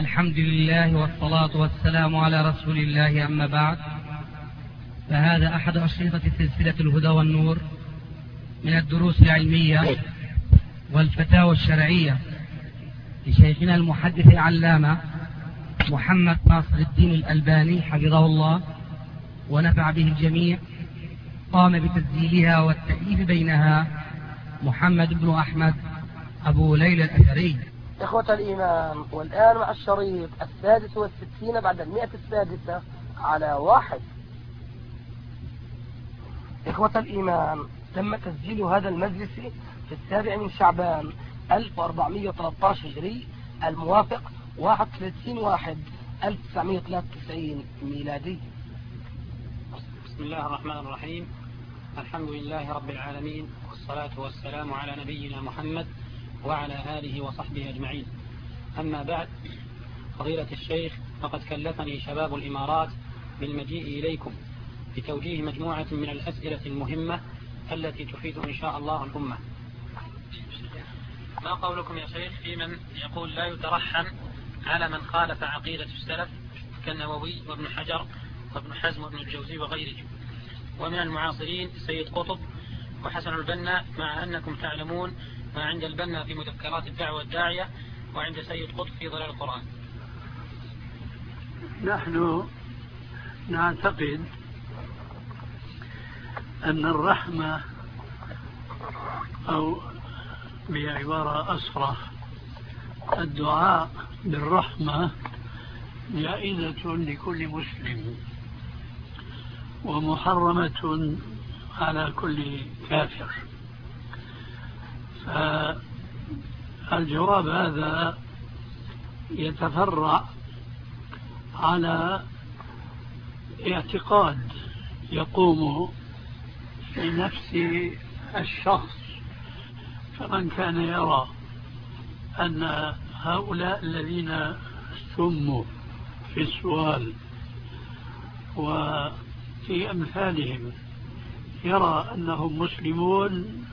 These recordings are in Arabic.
الحمد لله والصلاة والسلام على رسول الله، أما بعد، فهذا أحد أشرطة سلسلة الهدى والنور من الدروس العلمية والفتاوى الشرعية لشيخنا المحدث العلامة محمد ناصر الدين الألباني حفظه الله ونفع به الجميع. قام بتسجيلها والتأليف بينها محمد بن أحمد أبو ليلى الأثري. إخوة الإيمان، والآن مع الشريط 66 بعد 100 على 1. إخوة الإيمان، تم تسجيل هذا المجلس في 7 من شعبان 1413 هجري الموافق 31/1/1993 ميلادي. بسم الله الرحمن الرحيم. الحمد لله رب العالمين، والصلاة والسلام على نبينا محمد وعلى آله وصحبه أجمعين. أما بعد، فضيلة الشيخ، فقد كلفني شباب الإمارات بالمجيء إليكم بتوجيه مجموعة من الأسئلة المهمة التي تفيد إن شاء الله الأمة. ما قولكم يا شيخ في من يقول لا يترحم على من خالف عقيدة السلف كالنووي وابن حجر وابن حزم وابن الجوزي وغيرهم، ومن المعاصرين سيد قطب وحسن البنا، مع أنكم تعلمون ما عند البنا في مذكرات الدعوة الداعية وعند سيد قطب في ظلال القرآن؟ نحن نعتقد أن الرحمة، أو بعبارة أصرح الدعاء بالرحمة، جائزة لكل مسلم ومحرمة على كل كافر. فالجواب هذا يتفرع على اعتقاد يقوم في نفس الشخص. فمن كان يرى أن هؤلاء الذين سموا في السؤال وفي أمثالهم يرى أنهم مسلمون،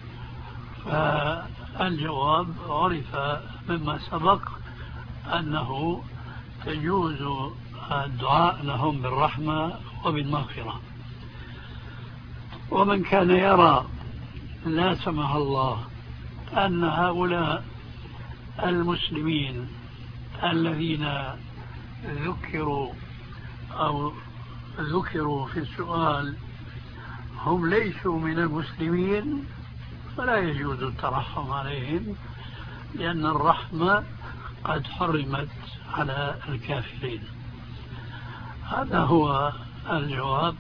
فالجواب عرف مما سبق أنه تجوز الدعاء لهم بالرحمة وبالمغفرة. ومن كان يرى لا سمح الله أن هؤلاء المسلمين الذين ذكروا في السؤال هم ليسوا من المسلمين، فلا يجوز الترحم عليهم، لأن الرحمة قد حرمت على الكافرين. هذا هو الجواب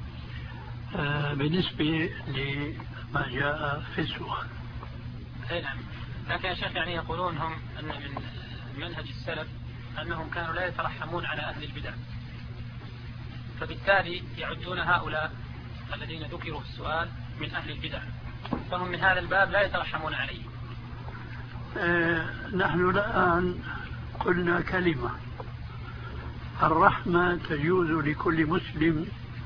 بالنسبة لما جاء في السؤال. نعم، لكن يا شيخ يعني يقولون هم أن من منهج السلف أنهم كانوا لا يترحمون على أهل البدع، فبالتالي يعدون هؤلاء الذين ذكروا في السؤال من أهل البدع، فهم من هذا الباب لا يترحمون عليهم. نحن الآن قلنا كلمة: الرحمة تجوز لكل مسلم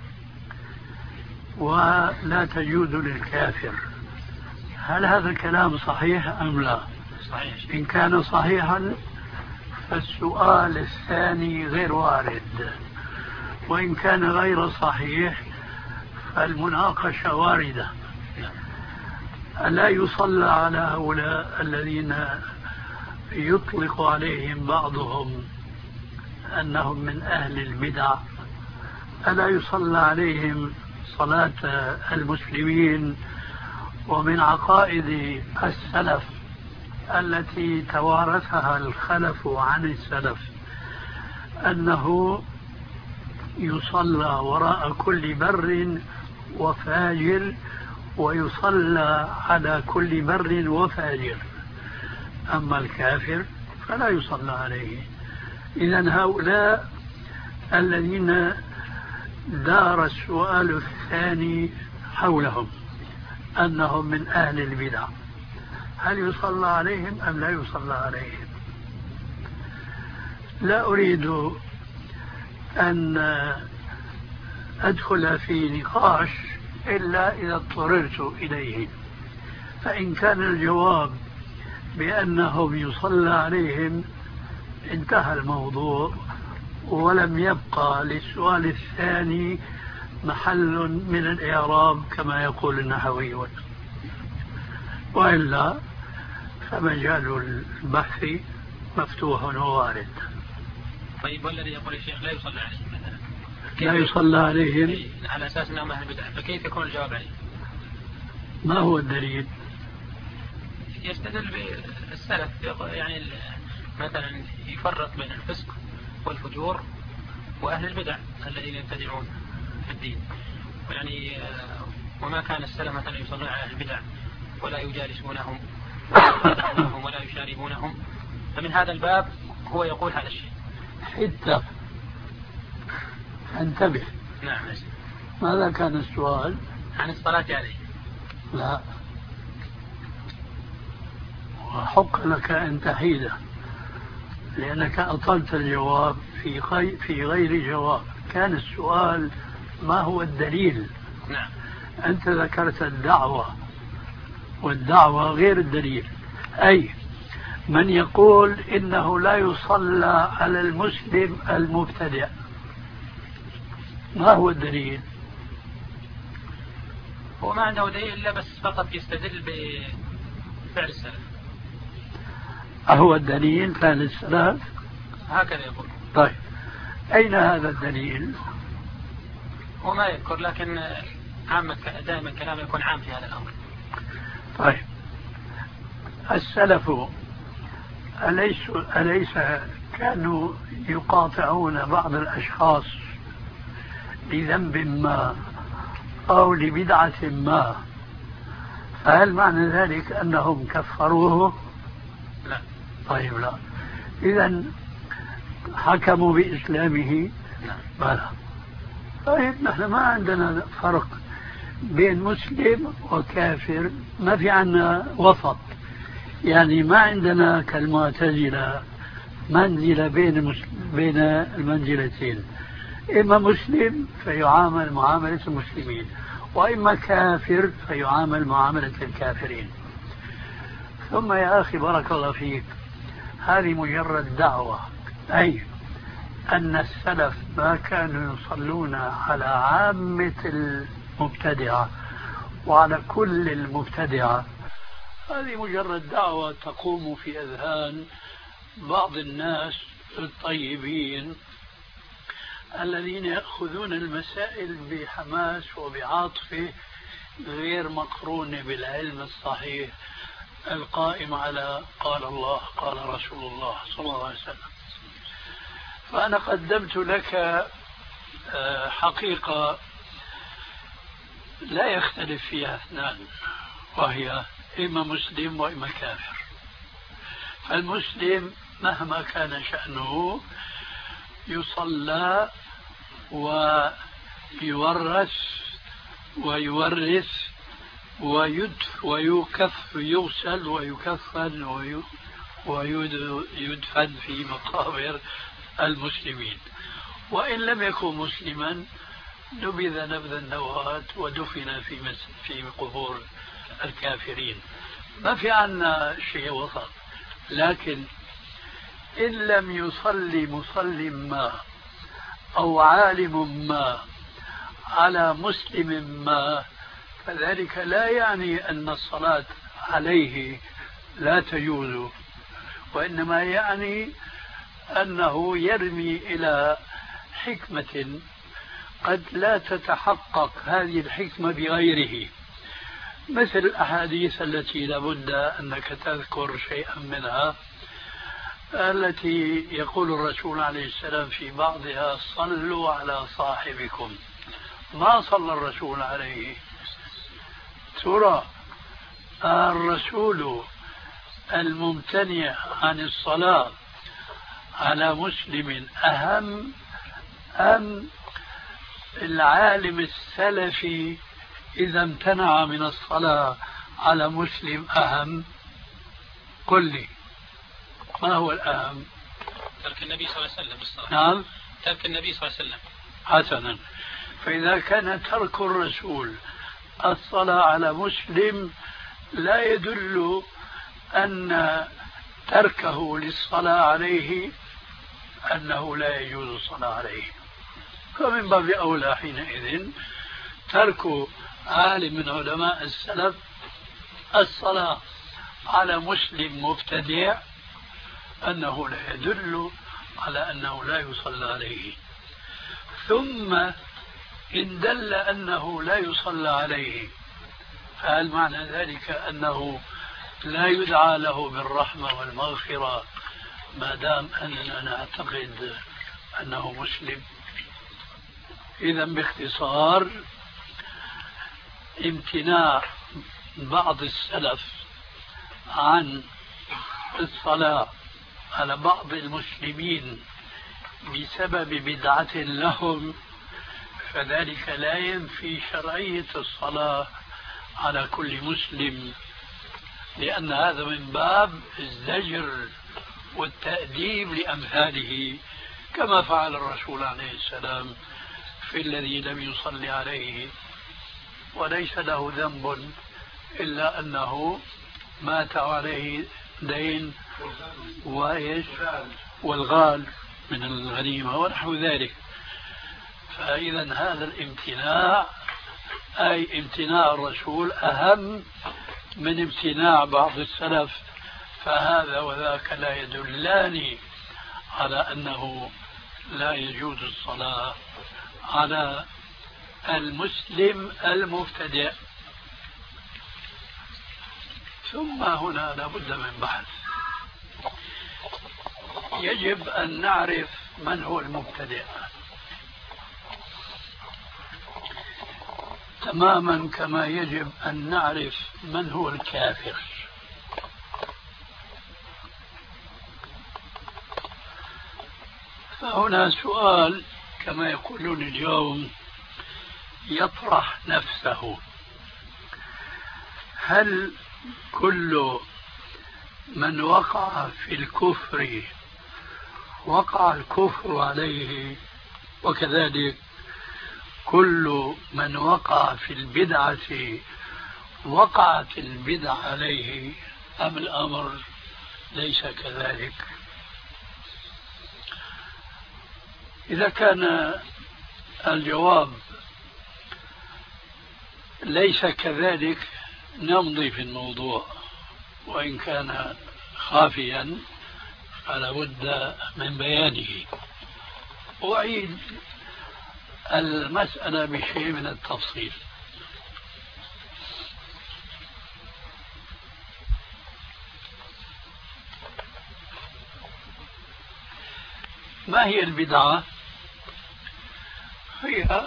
ولا تجوز للكافر. هل هذا الكلام صحيح أم لا؟ صحيح. إن كان صحيحا فالسؤال الثاني غير وارد، وإن كان غير صحيح فالمناقشة واردة. ألا يصلى على هؤلاء الذين يطلق عليهم بعضهم أنهم من أهل البدع؟ ألا يصلى عليهم صلاة المسلمين؟ ومن عقائد السلف التي توارثها الخلف عن السلف أنه يصلى وراء كل بر وفاجر، ويصلى على كل بر وفاجر. أما الكافر فلا يصلى عليه. إذن هؤلاء الذين دار السؤال الثاني حولهم أنهم من أهل البدع، هل يصلى عليهم أم لا يصلى عليهم؟ لا أريد أن أدخل في نقاش إلا إذا اضطررت إليه. فإن كان الجواب بأنهم يصلى عليهم انتهى الموضوع ولم يبقى للسؤال الثاني محل من الإعراب كما يقول النحويون، وإلا فمجال البحث مفتوح ووارد. طيب والذي يقول الشيخ لا يصلى عليه مثلا، لا يصلى عليهم على أساس أنهم أهل بدعة، فكيف يكون الجواب عليه؟ ما هو الدليل؟ يستدل بالسلف، يعني مثلا يفرق بين الفسق والفجور وأهل البدع الذين يبتدعون في الدين، يعني وما كان السلف مثلا يصلون على أهل البدع ولا يجالسونهم ولا يشاربونهم، فمن هذا الباب هو يقول هذا الشيء. حتى انتبه. نعم. ماذا كان السؤال؟ عن الصلاة عليه. لا، وحق لك أن تحيده لأنك أطلت الجواب في غير جواب. كان السؤال ما هو الدليل؟ نعم. أنت ذكرت الدعوة، والدعوة غير الدليل. أي من يقول إنه لا يصلى على المسلم المبتدع، ما هو الدليل؟ هو ما عنده دليل إلا بس فقط يستدل بفعل السلف. أهو الدليل فعل السلف؟ هكذا يقول. طيب أين هذا الدليل؟ وما يذكر، لكن عامة دائما كلامه يكون عام في هذا الأمر. طيب السلف أليس كانوا يقاطعون بعض الأشخاص لذنب ما أو لبدعة ما، فهل معنى ذلك أنهم كفروه؟ لا. طيب لا، إذن حكموا بإسلامه؟ لا. بلى. طيب نحن ما عندنا فرق بين مسلم وكافر، ما في عنا وسط، يعني ما عندنا كالمعتزلة منزلة بين المنزلتين، إما مسلم فيعامل معاملة المسلمين، وإما كافر فيعامل معاملة الكافرين. ثم يا أخي بارك الله فيك، هذه مجرد دعوة، أي أن السلف ما كانوا يصلون على عامة المبتدعة وعلى كل المبتدعة. هذه مجرد دعوة تقوم في أذهان بعض الناس الطيبين الذين يأخذون المسائل بحماس وبعاطفة غير مقرونة بالعلم الصحيح القائم على قال الله قال رسول الله صلى الله عليه وسلم. فأنا قدمت لك حقيقة لا يختلف فيها اثنان، وهي إما مسلم وإما كافر. فالمسلم مهما كان شأنه يصلى ويورث ويورث ويغسل ويكفن ويدفن في مقابر المسلمين، وإن لم يكن مسلما نبذ نبذ النواة ودفن في قبور الكافرين. ما في عنا شيء وسط. لكن إن لم يصلي مصلي ما أو عالم ما على مسلم ما، فذلك لا يعني أن الصلاة عليه لا تجوز، وإنما يعني أنه يرمي إلى حكمة قد لا تتحقق هذه الحكمة بغيره، مثل الأحاديث التي لابد أنك تذكر شيئا منها، التي يقول الرسول عليه السلام في بعضها صلوا على صاحبكم. ما صلى الرسول عليه؟ ترى الرسول الممتنع عن الصلاة على مسلم أهم أم العالم السلفي إذا امتنع من الصلاة على مسلم أهم؟ قل لي ما هو الأهم؟ ترك النبي صلى الله عليه وسلم الصلاة. نعم، ترك النبي صلى الله عليه وسلم. حسنا، فإذا كان ترك الرسول الصلاة على مسلم لا يدل أن تركه للصلاة عليه أنه لا يجوز الصلاة عليه، فمن باب أولى حينئذ ترك عالم من علماء السلف الصلاة على مسلم مبتدع أنه لا يدل على أنه لا يصلى عليه. ثم إن دل أنه لا يصلى عليه، فهل معنى ذلك أنه لا يدعى له بالرحمة والمغفرة ما دام أننا نعتقد أنه مسلم؟ إذا باختصار، امتناع بعض السلف عن الصلاة على بعض المسلمين بسبب بدعة لهم، فذلك لا ينفي شرعية الصلاة على كل مسلم، لأن هذا من باب الزجر والتأديب لأمثاله، كما فعل الرسول عليه السلام في الذي لم يصلي عليه وليس له ذنب إلا أنه مات عليه دين والغال من الغنيمة ونحو ذلك. فإذا هذا الامتناع أي امتناع الرسول أهم من امتناع بعض السلف، فهذا وذاك لا يدلان على أنه لا يجوز الصلاة على المسلم المبتدئ. ثم هنا لابد من بحث، يجب أن نعرف من هو المبتدئ تماما كما يجب أن نعرف من هو الكافر. فهنا سؤال كما يقولون اليوم يطرح نفسه: هل كل من وقع في الكفر وقع الكفر عليه، وكذلك كل من وقع في البدعة وقعت البدعة عليه، أم الأمر ليس كذلك؟ إذا كان الجواب ليس كذلك نمضي في الموضوع، وإن كان خافيا فلا بد من بيانه. أعيد المسألة بشيء من التفصيل. ما هي البدعة؟ هي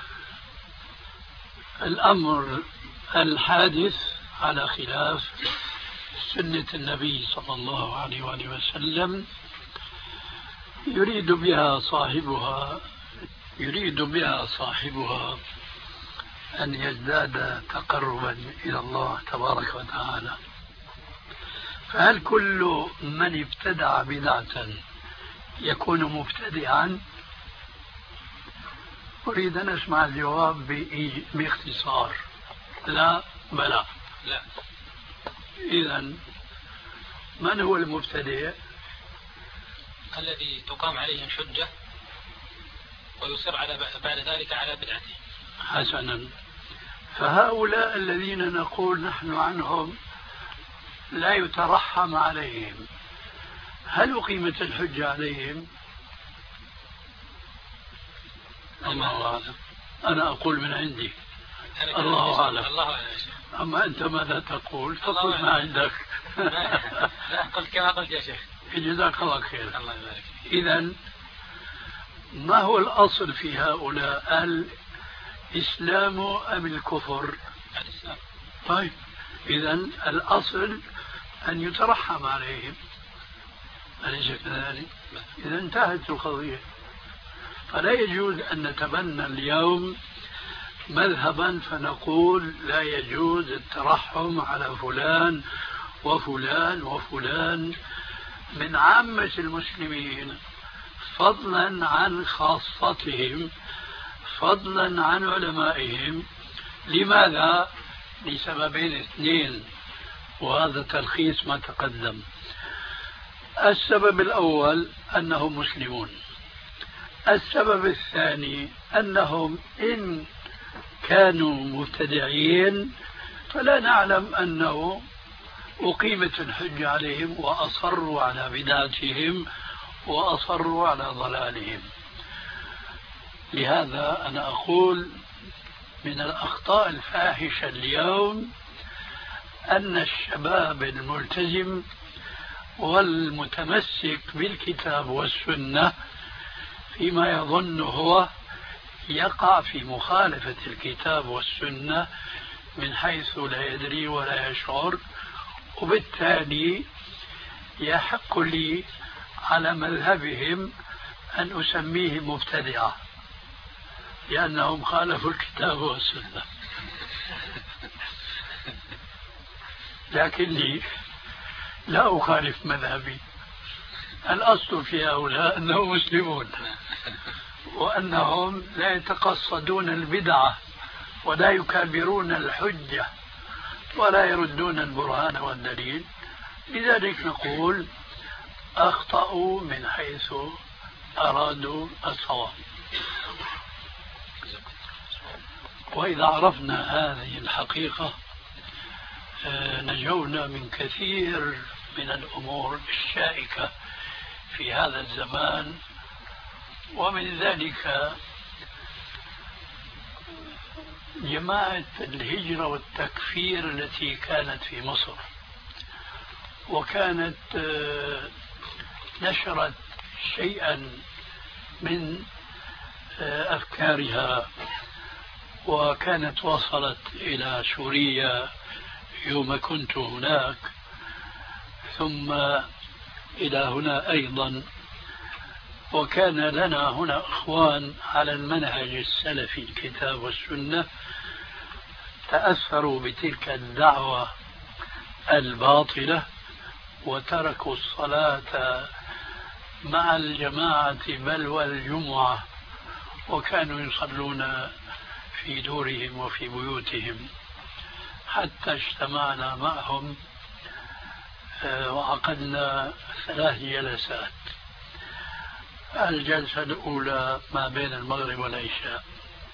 الأمر الحادث على خلاف سنة النبي صلى الله عليه وآله وسلم، يريد بها صاحبها أن يزداد تقربا إلى الله تبارك وتعالى. فهل كل من ابتدع بدعة يكون مبتدعا؟ أريد أن أسمع الجواب باختصار. لا، بلى، لا. إذن من هو المبتدع؟ الذي تقام عليه الحجة ويصر بعد ذلك على بدعته. حسنا، فهؤلاء الذين نقول نحن عنهم لا يترحم عليهم، هل أقيمت الحجة عليهم؟ الله أعلم. أنا أقول من عندي، الله أعلم. أما أنت ماذا تقول؟ فقل ما عندك. لا، قلت كما قلت يا شيخ. جزاك الله خير. الله يبارك. إذن ما هو الأصل في هؤلاء، الإسلام أم الكفر؟ الإسلام. طيب، إذن الأصل أن يترحم عليهم، أليس كذلك؟ إذا انتهت القضية. فلا يجوز أن نتبنى اليوم مذهبا فنقول لا يجوز الترحم على فلان وفلان وفلان من عامة المسلمين، فضلا عن خاصتهم، فضلا عن علمائهم. لماذا؟ لسببين اثنين، وهذا تلخيص ما تقدم. السبب الأول أنهم مسلمون. السبب الثاني أنهم إن كانوا مبتدعين فلا نعلم أنه أقيمت الحجة عليهم وأصروا على بدعتهم وأصروا على ضلالهم. لهذا أنا أقول من الأخطاء الفاحشة اليوم أن الشباب الملتزم والمتمسك بالكتاب والسنة فيما يظن هو يقع في مخالفة الكتاب والسنة من حيث لا يدري ولا يشعر، وبالتالي يحق لي على مذهبهم أن أسميهم مبتدعة لأنهم خالفوا الكتاب والسنة. لكني لا أخالف مذهبي، الأصل في هؤلاء أنهم مسلمون وأنهم لا يتقصدون البدعة ولا يكابرون الحجة ولا يردون البرهان والدليل. لذلك نقول أخطأوا من حيث أرادوا الصواب. وإذا عرفنا هذه الحقيقة نجونا من كثير من الأمور الشائكة في هذا الزمان، ومن ذلك جماعة الهجرة والتكفير التي كانت في مصر، وكانت نشرت شيئا من أفكارها، وكانت وصلت إلى سوريا يوم كنت هناك، ثم إلى هنا أيضا. وكان لنا هنا أخوان على المنهج السلفي الكتاب والسنة تأثروا بتلك الدعوة الباطلة وتركوا الصلاة مع الجماعة بل والجمعة، وكانوا يصلون في دورهم وفي بيوتهم، حتى اجتمعنا معهم وعقدنا 3 جلسات. الجلسة الأولى ما بين المغرب والعشاء،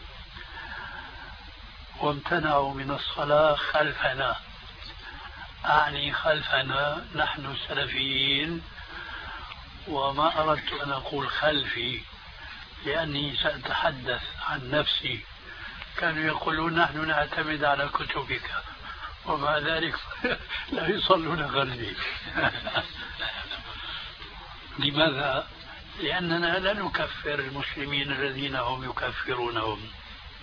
وامتنعوا من الصلاة خلفنا، أعني خلفنا نحن السلفيين، وما أردت أن أقول خلفي لأني سأتحدث عن نفسي. كانوا يقولون نحن نعتمد على كتبك، ومع ذلك لا يصلون خلفي. لماذا؟ لأننا لا نكفر المسلمين الذين هم يكفرونهم.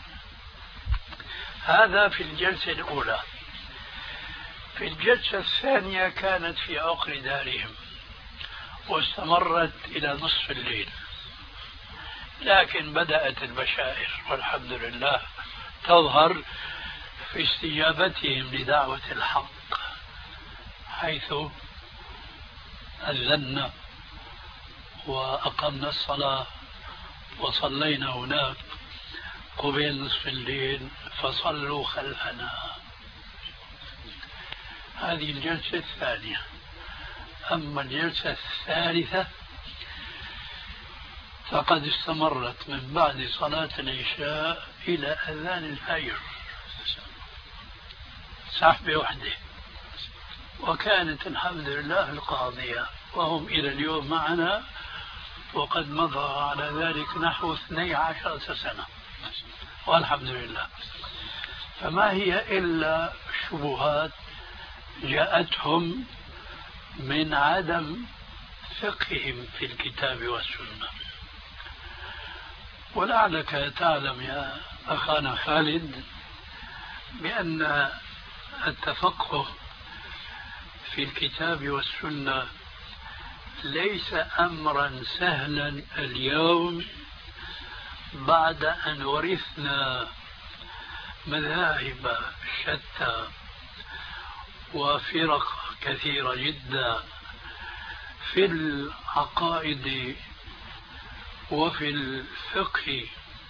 هذا في الجلسة الأولى. في الجلسة الثانية كانت في عقر دارهم واستمرت إلى نصف الليل، لكن بدأت البشائر والحمد لله تظهر في استجابتهم لدعوة الحق، حيث أذنا وأقمنا الصلاة وصلينا هناك قبيل نصف الليل فصلوا خلفنا. هذه الجلسة الثانية. أما الجلسة الثالثة فقد استمرت من بعد صلاة العشاء إلى أذان الفجر، سحبة واحدة، وكانت الحمد لله القاضية، وهم إلى اليوم معنا، وقد مضى على ذلك نحو 12 سنة والحمد لله. فما هي إلا شبهات جاءتهم من عدم فقههم في الكتاب والسنة. ولعلك تعلم يا أخانا خالد بأن التفقه في الكتاب والسنة ليس أمرا سهلا اليوم، بعد أن ورثنا مذاهب شتى وفرق كثيرة جدا في العقائد وفي الفقه.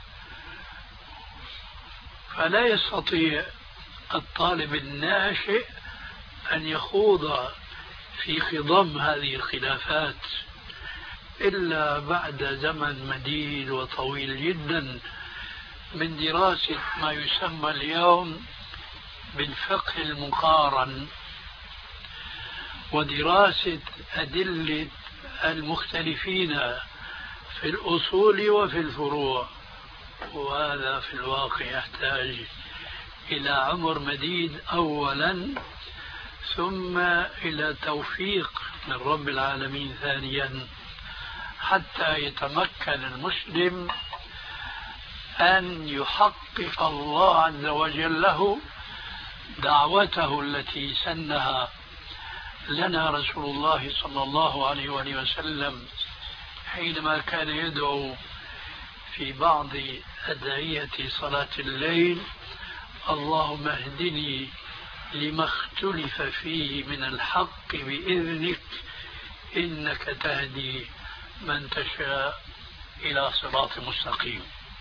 فلا يستطيع الطالب الناشئ أن يخوض في خضم هذه الخلافات إلا بعد زمن مديد وطويل جدا من دراسة ما يسمى اليوم بالفقه المقارن ودراسة أدلة المختلفين في الأصول وفي الفروع. وهذا في الواقع يحتاج إلى عمر مديد أولا، ثم إلى توفيق من رب العالمين ثانيا، حتى يتمكن المسلم أن يحقق الله عز وجل له دعوته التي سنها لنا رسول الله صلى الله عليه وآله وسلم حينما كان يدعو في بعض أدعية صلاة الليل: اللهم اهدني لما اختلف فيه من الحق بإذنك إنك تهدي من تشاء إلى صراط مستقيم.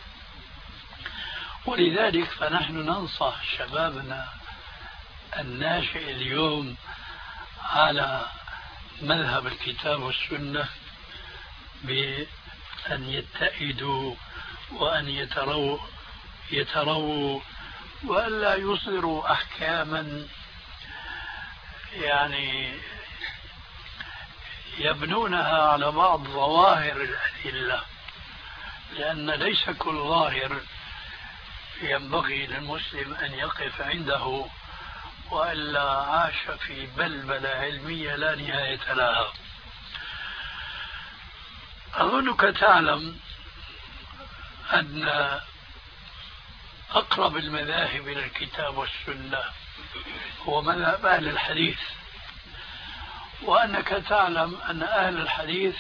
ولذلك فنحن ننصح شبابنا الناشئ اليوم على مذهب الكتاب والسنة بأن يتئدوا وأن يتروا وأن لا يصدروا أحكاما يعني يبنونها على بعض ظواهر الأدلة، لأن ليس كل ظاهر ينبغي للمسلم أن يقف عنده، وإلا عاش في بلبلة علمية لا نهاية لها. أظنك تعلم أن أقرب المذاهب إلى الكتاب والسنة هو مذهب أهل الحديث، وأنك تعلم أن أهل الحديث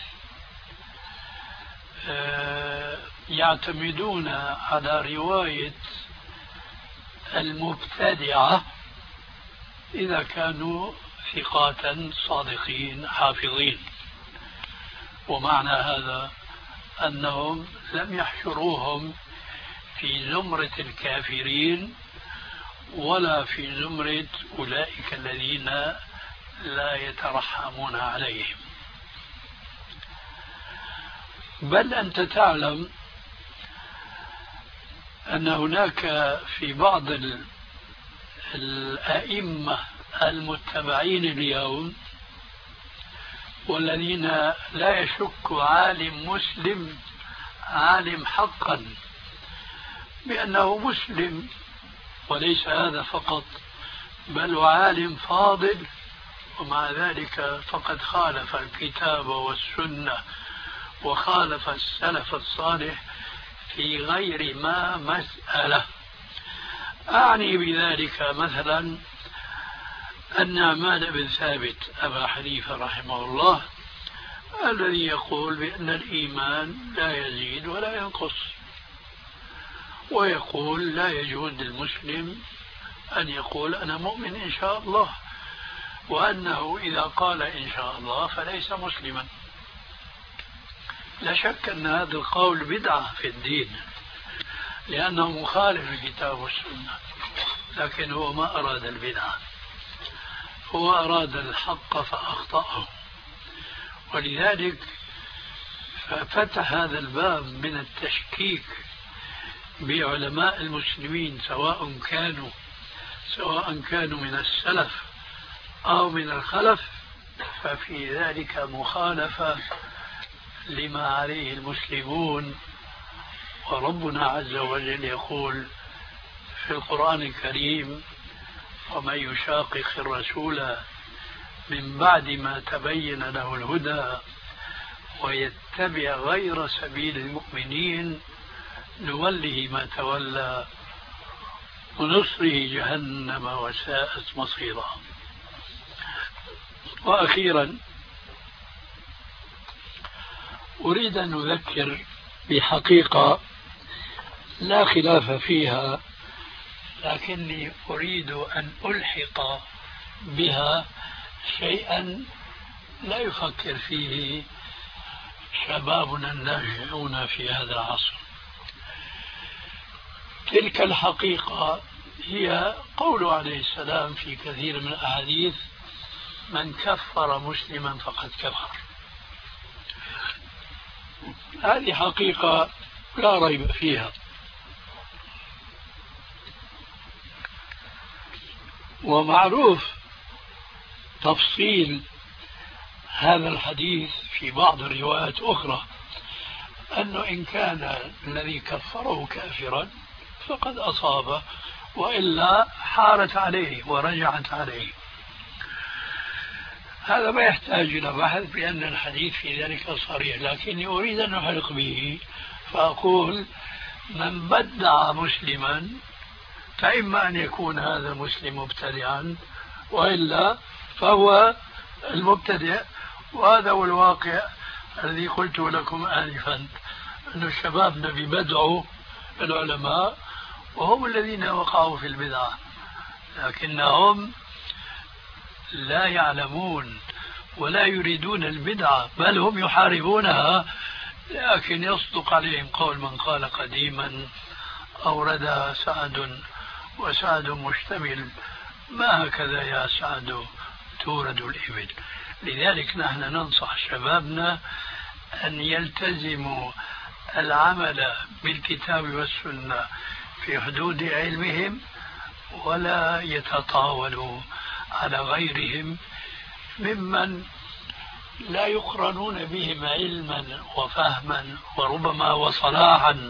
يعتمدون على رواية المبتدعة إذا كانوا ثقات صادقين حافظين. ومعنى هذا أنهم لم يحشروهم في زمرة الكافرين ولا في زمرة أولئك الذين لا يترحمون عليهم، بل أنت تعلم أن هناك في بعض الأئمة المتبعين اليوم والذين لا يشك عالم مسلم عالم حقا بأنه مسلم، وليس هذا فقط بل عالم فاضل، ومع ذلك فقد خالف الكتاب والسنة وخالف السلف الصالح في غير ما مسألة. أعني بذلك مثلا النعمان بن ثابت أبا حنيفة رحمه الله الذي يقول بأن الإيمان لا يزيد ولا ينقص، ويقول لا يجوز للمسلم أن يقول أنا مؤمن إن شاء الله، وأنه إذا قال إن شاء الله فليس مسلما. لا شك أن هذا القول بدعة في الدين لأنه مخالف الكتاب والسنة، لكن هو ما أراد البدعة، هو أراد الحق فأخطأه. ولذلك ففتح هذا الباب من التشكيك بعلماء المسلمين سواء كانوا من السلف أو من الخلف، ففي ذلك مخالفة لما عليه المسلمون. وربنا عز وجل يقول في القرآن الكريم: ومن يشاقق الرسول من بعد ما تبين له الهدى ويتبع غير سبيل المؤمنين نوله ما تولى ونصره جهنم وساءت مصيرا. وأخيرا أريد أن أذكر بحقيقة لا خلاف فيها، لكني أريد أن ألحق بها شيئا لا يفكر فيه شبابنا الناشئون في هذا العصر. تلك الحقيقة هي قوله عليه السلام في كثير من الأحاديث: من كفر مسلما فقد كفر. هذه حقيقة لا ريب فيها. ومعروف تفصيل هذا الحديث في بعض الروايات أخرى، أنه إن كان الذي كفره كافرا فقد أصاب، وإلا حارت عليه ورجعت عليه. هذا ما يحتاج إلى بحث، بأن الحديث في ذلك صريح، لكني أريد أن أحرق به فأقول: من بدع مسلما فإما أن يكون هذا المسلم مبتدعا، وإلا فهو المبتدع. وهذا هو الواقع الذي قلت لكم آنفا، أن الشباب ببدعوا العلماء وهم الذين وقعوا في البدعة، لكنهم لا يعلمون ولا يريدون البدعة، بل هم يحاربونها. لكن يصدق عليهم قول من قال قديما: أوردها سعد وسعد مشتمل، ما هكذا يا سعد تورد الإبل. لذلك نحن ننصح شبابنا أن يلتزموا العمل بالكتاب والسنة في حدود علمهم، ولا يتطاولوا على غيرهم ممن لا يقرنون بهم علما وفهما وربما وصلاحا.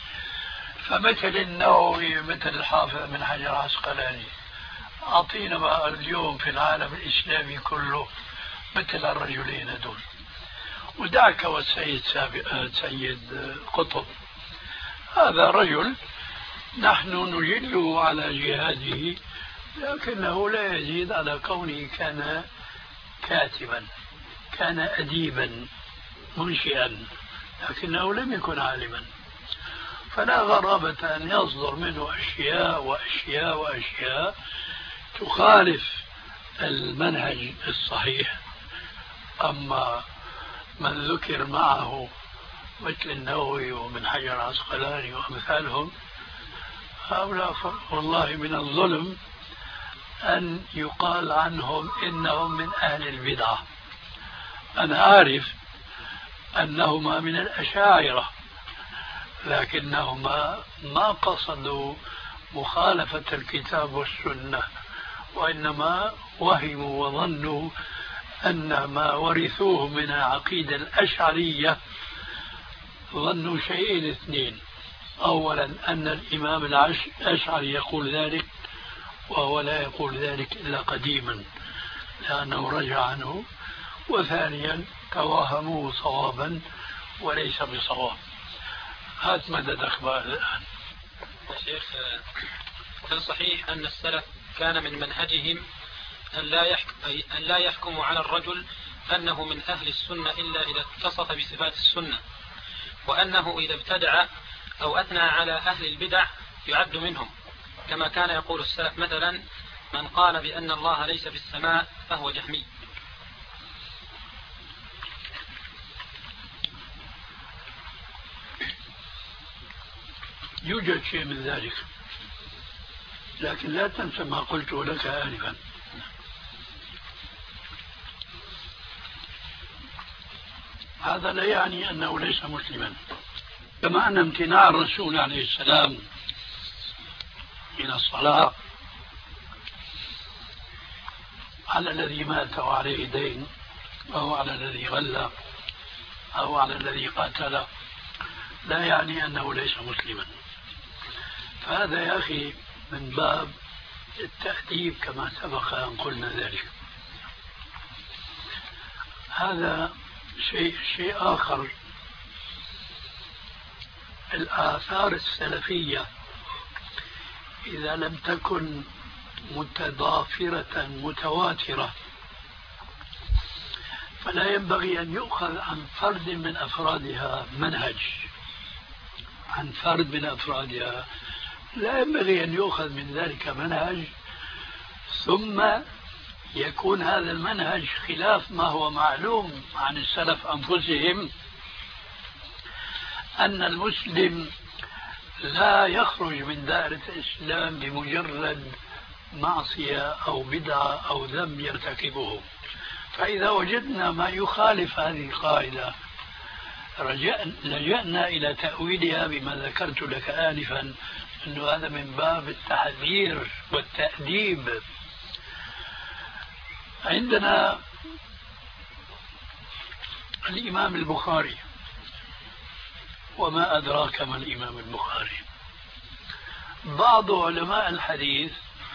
فمثل النووي مثل الحافظ من حجر عسقلاني، أعطينا بقى اليوم في العالم الإسلامي كله مثل الرجلين دول. ودعك والسيد سيد قطب، هذا رجل نحن نجله على جهاده، لكنه لا يزيد على كونه كان كاتبا، كان أديبا منشئا، لكنه لم يكن عالما. فلا غرابة أن يصدر منه أشياء وأشياء وأشياء تخالف المنهج الصحيح. أما من ذكر معه مثل النووي ومن حجر عسقلاني وأمثالهم، هؤلاء والله من الظلم أن يقال عنهم إنهم من أهل البدعة. أنا عارف أنهما من الأشاعرة، لكنهما ما قصدوا مخالفة الكتاب والسنة، وإنما وهموا وظنوا أن ما ورثوه من العقيدة الأشعرية، ظنوا شيئين اثنين: أولا أن الإمام الأشعري يقول ذلك، وهو لا يقول ذلك إلا قديما لأنه رجع عنه، وثانيا توهموه صوابا وليس بصواب. هات مدد أخبار الآن. شيخ، هل صحيح أن السلف كان من منهجهم أن لا يحكموا على الرجل أنه من أهل السنة إلا إذا اتصف بصفات السنة، وأنه إذا ابتدع أو أثنى على أهل البدع يعد منهم، كما كان يقول السلف مثلا: من قال بأن الله ليس في السماء فهو جهمي؟ يوجد شيء من ذلك، لكن لا تنسى ما قلته لك آنفا. هذا لا يعني أنه ليس مسلما، كما أن امتناع الرسول عليه السلام إلى الصلاة على الذي مات وعليه دين، أو على الذي غلى، أو على الذي قاتل، لا يعني أنه ليس مسلما. فهذا يا أخي من باب التأديب كما سبق أن قلنا ذلك. هذا شيء آخر. الآثار السلفية إذا لم تكن متضافرة متواترة فلا ينبغي أن يؤخذ عن فرد من أفرادها منهج، عن فرد من أفرادها لا ينبغي أن يؤخذ من ذلك منهج، ثم يكون هذا المنهج خلاف ما هو معلوم عن السلف أنفسهم، أن المسلم لا يخرج من دائرة الإسلام بمجرد معصية أو بدعة أو ذنب يرتكبه، فإذا وجدنا ما يخالف هذه القاعدة لجأنا إلى تأويلها بما ذكرت لك آنفا، أنه هذا من باب التحذير والتأديب. عندنا الإمام البخاري، وما أدراك ما الإمام البخاري. بعض علماء الحديث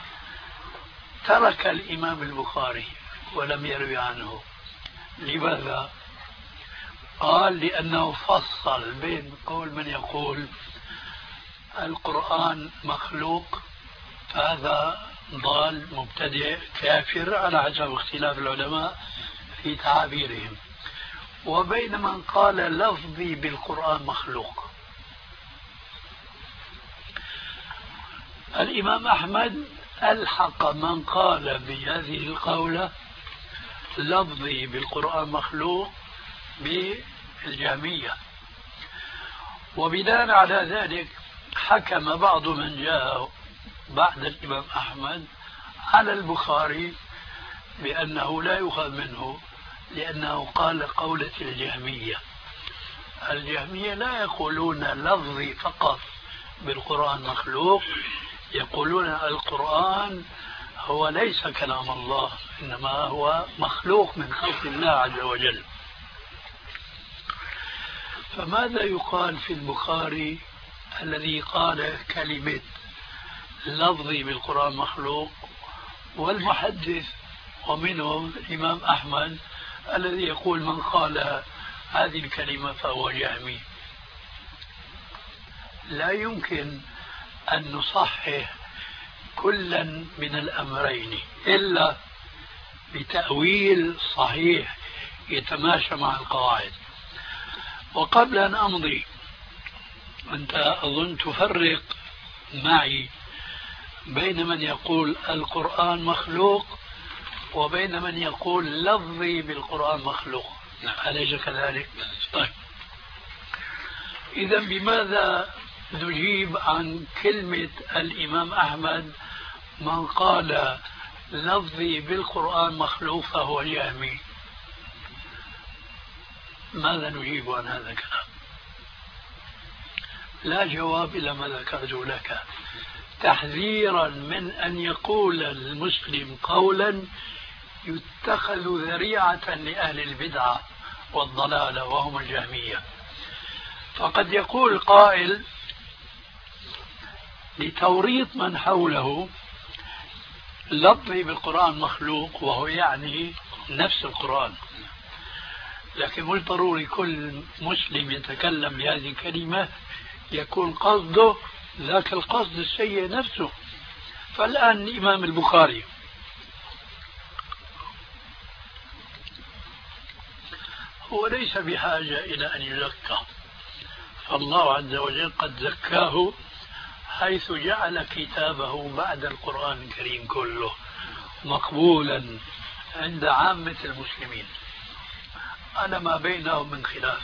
ترك الإمام البخاري ولم يروي عنه. لماذا؟ قال لأنه فصل بين قول من يقول القرآن مخلوق، فهذا ضال مبتدئ كافر على حسب اختلاف العلماء في تعابيرهم، وبين من قال لفظي بالقرآن مخلوق. الإمام أحمد ألحق من قال بهذه القولة لفظي بالقرآن مخلوق بالجهمية، وبناء على ذلك حكم بعض من جاء بعد الإمام أحمد على البخاري بأنه لا يؤخذ منه، لأنه قال قولة الجهمية. الجهمية لا يقولون لفظي فقط بالقرآن مخلوق، يقولون القرآن هو ليس كلام الله، إنما هو مخلوق من خلق الله عز وجل. فماذا يقال في البخاري الذي قال كلمة لفظي بالقرآن مخلوق، والمحدث ومنهم الإمام أحمد الذي يقول من قال هذه الكلمة فهو جهمي؟ لا يمكن أن نصحح كلا من الأمرين إلا بتأويل صحيح يتماشى مع القواعد. وقبل أن أمضي، أنت أظن تفرق معي بين من يقول القرآن مخلوق وبين من يقول لفظي بالقرآن مخلوق، أليس كذلك؟ طيب، إذا بماذا نجيب عن كلمة الإمام أحمد من قال لفظي بالقرآن مخلوق فهو جهمي؟ ماذا نجيب عن هذا الكلام؟ لا جواب إلى ما ذكرته لك، تحذيرا من أن يقول المسلم قولا يتخذ ذريعة لأهل البدعة والضلالة وهم الجهمية. فقد يقول قائل لتوريط من حوله لفظي بالقرآن مخلوق، وهو يعني نفس القرآن، لكن مش ضروري كل مسلم يتكلم بهذه الكلمة يكون قصده ذاك القصد السيء نفسه. فالآن الإمام البخاري هو ليس بحاجة إلى أن يزكى، فالله عز وجل قد زكاه حيث جعل كتابه بعد القرآن الكريم كله مقبولا عند عامة المسلمين على ما بينهم من خلاف.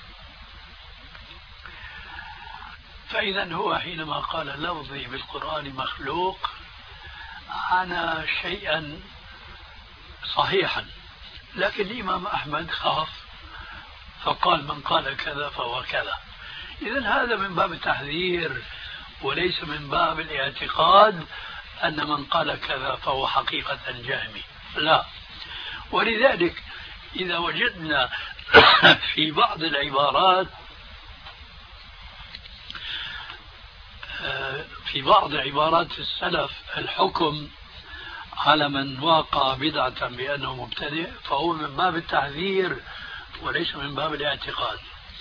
فإذا هو حينما قال لفظي بالقرآن مخلوق عانى شيئا صحيحا، لكن الإمام أحمد خاف فقال من قال كذا فهو كذا. إذن هذا من باب التحذير وليس من باب الاعتقاد أن من قال كذا فهو حقيقة جهمي، لا. ولذلك إذا وجدنا في بعض العبارات السلف الحكم على من واقع بدعة بأنه مبتدئ، فهو من باب التحذير وليس من باب الاعتقاد.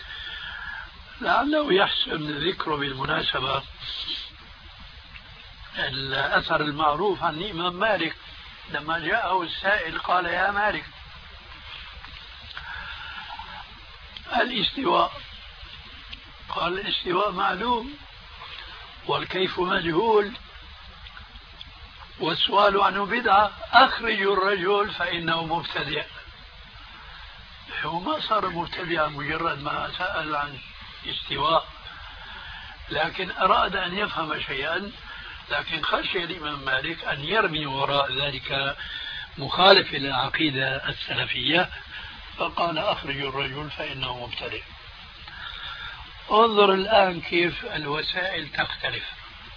لعله يحسن ذكره بالمناسبة الأثر المعروف عن الإمام مالك لما جاءه السائل قال يا مالك الاستواء، قال الاستواء معلوم والكيف مجهول والسؤال عنه بدعة، أخرجوا الرجل فإنه مبتدئ. هو ما صار مبتدئا مجرد ما سأل عن استواء، لكن أراد أن يفهم شيئا، لكن خشي الإمام مالك أن يرمي وراء ذلك مخالف للعقيدة السلفية، فقال أخرج الرجل فإنه مبتدئ. انظر الآن كيف الوسائل تختلف.